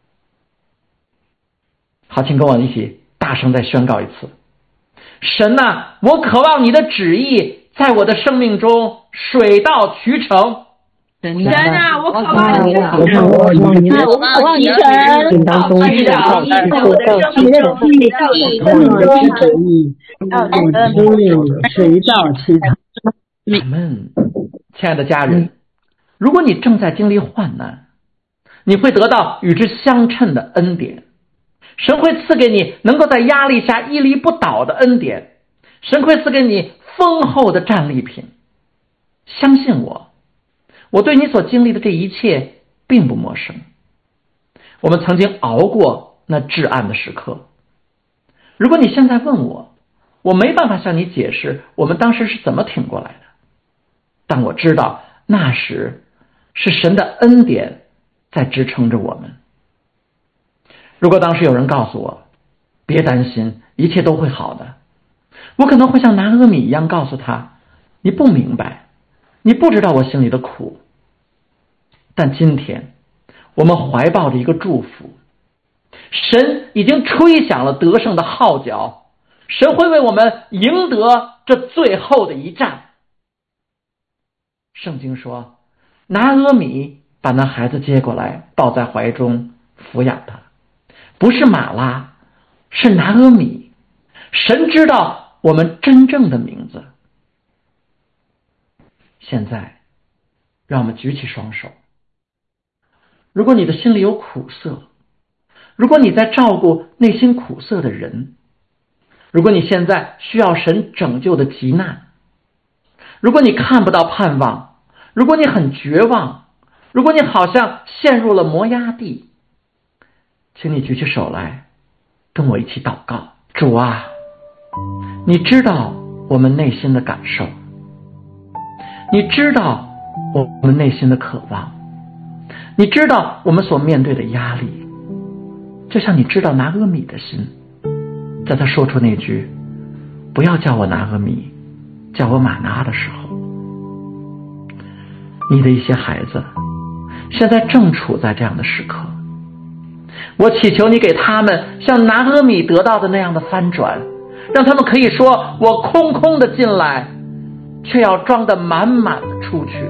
好，请跟我一起大声再宣告一次：神啊，我渴望你的旨意在我的生命中水到渠成。 神啊，我渴望你的我渴望你的我渴望你的旨意当中水到渠成，我的生命中水到渠成， 我的旨意生命水到渠成。 阿们。亲爱的家人，如果你正在经历患难，你会得到与之相称的恩典。神会赐给你能够在压力下屹立不倒的恩典，神会赐给你丰厚的战利品。相信我，我对你所经历的这一切并不陌生。我们曾经熬过那至暗的时刻。如果你现在问我，我没办法向你解释我们当时是怎么挺过来的，但我知道那时是神的恩典在支撑着我们。如果当时有人告诉我别担心，一切都会好的，我可能会像拿俄米一样告诉他，你不明白，你不知道我心里的苦。但今天我们怀抱着一个祝福，神已经吹响了得胜的号角，神会为我们赢得这最后的一战。圣经说， 拿俄米把那孩子接过来，抱在怀中抚养他。不是玛拉，是拿俄米。神知道我们真正的名字。现在让我们举起双手。如果你的心里有苦涩，如果你在照顾内心苦涩的人，如果你现在需要神拯救的急难，如果你看不到盼望，如果你很绝望，如果你好像陷入了摩崖地，请你举起手来跟我一起祷告。主啊，你知道我们内心的感受，你知道我们内心的渴望，你知道我们所面对的压力，就像你知道拿俄米的心。在他说出那句不要叫我拿俄米，叫我玛拿的时候，你的一些孩子现在正处在这样的时刻。我祈求你给他们像拿俄米得到的那样的翻转，让他们可以说我空空的进来，却要装得满满的出去。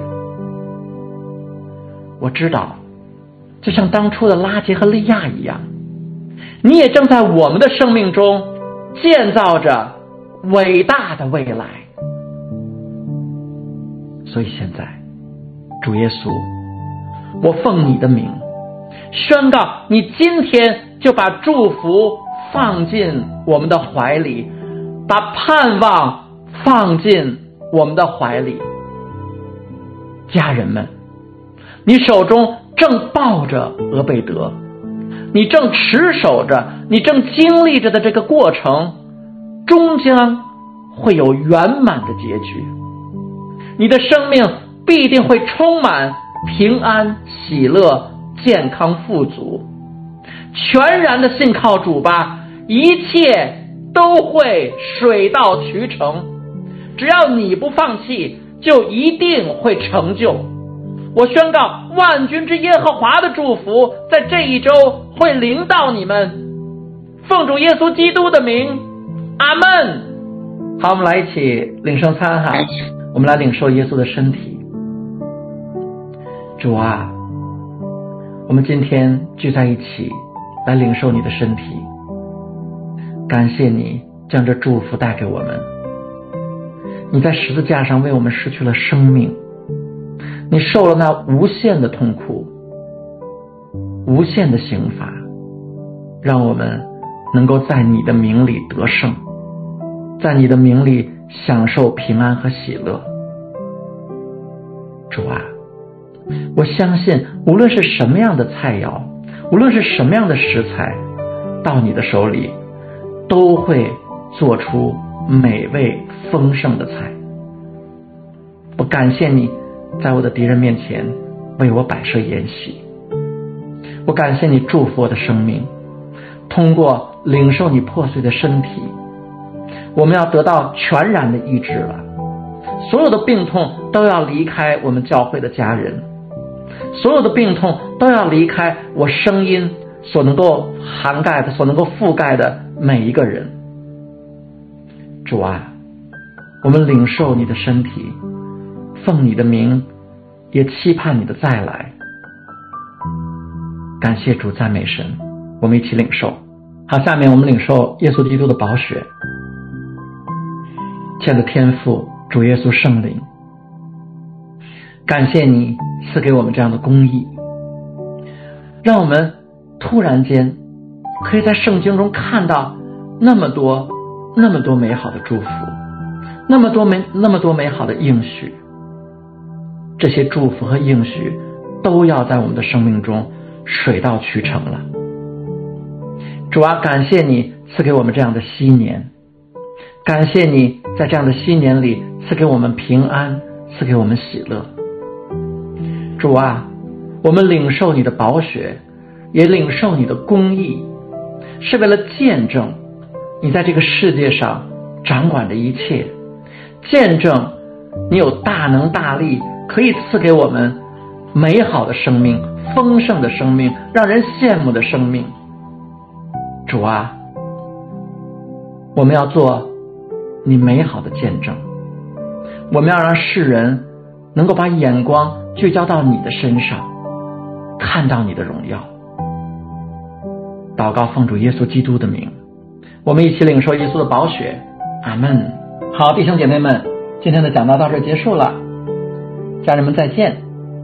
我知道就像当初的拉结和利亚一样，你也正在我们的生命中建造着伟大的未来。所以现在主耶稣，我奉你的名宣告，你今天就把祝福放进我们的怀里，把盼望放进我们的怀里。家人们，你手中正抱着俄贝德，你正持守着，你正经历着的这个过程终将会有圆满的结局。你的生命必定会充满平安、喜乐、健康、富足。全然的信靠主吧，一切都会水到渠成。只要你不放弃，就一定会成就。我宣告万军之耶和华的祝福在这一周会临到你们。奉主耶稣基督的名，阿们。好，我们来一起领圣餐哈，我们来领受耶稣的身体。主啊，我们今天聚在一起来领受你的身体，感谢你将这祝福带给我们。你在十字架上为我们失去了生命，你受了那无限的痛苦，无限的刑罚，让我们能够在你的名里得胜，在你的名里享受平安和喜乐。主啊，我相信无论是什么样的菜肴，无论是什么样的食材，到你的手里都会做出美味丰盛的菜。我感谢你在我的敌人面前为我摆设筵席，我感谢你祝福我的生命。通过领受你破碎的身体，我们要得到全然的医治了。所有的病痛都要离开我们教会的家人，所有的病痛都要离开我声音所能够涵盖的、所能够覆盖的每一个人。主啊，我们领受你的身体，奉你的名，也期盼你的再来。感谢主，赞美神，我们一起领受。好，下面我们领受耶稣基督的宝血。亲爱的天父，主耶稣圣灵，感谢你赐给我们这样的公义，让我们突然间可以在圣经中看到那么多那么多美好的祝福，那么多美那么多美好的应许。这些祝福和应许都要在我们的生命中水到渠成了。主啊，感谢你赐给我们这样的禧年，感谢你在这样的禧年里赐给我们平安，赐给我们喜乐。主啊，我们领受你的宝血，也领受你的公义，是为了见证你在这个世界上掌管着一切，见证你有大能大力，可以赐给我们美好的生命，丰盛的生命，让人羡慕的生命。主啊，我们要做你美好的见证，我们要让世人能够把眼光聚焦到你的身上，看到你的荣耀。祷告奉主耶稣基督的名，我们一起领受耶稣的宝血，阿们。好，弟兄姐妹们，今天的讲道到这结束了，家人们再见。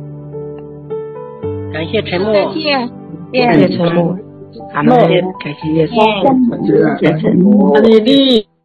感谢陈牧， 再见， 感谢陈牧， 阿门， 感谢耶稣， 感谢陈牧，阿利利。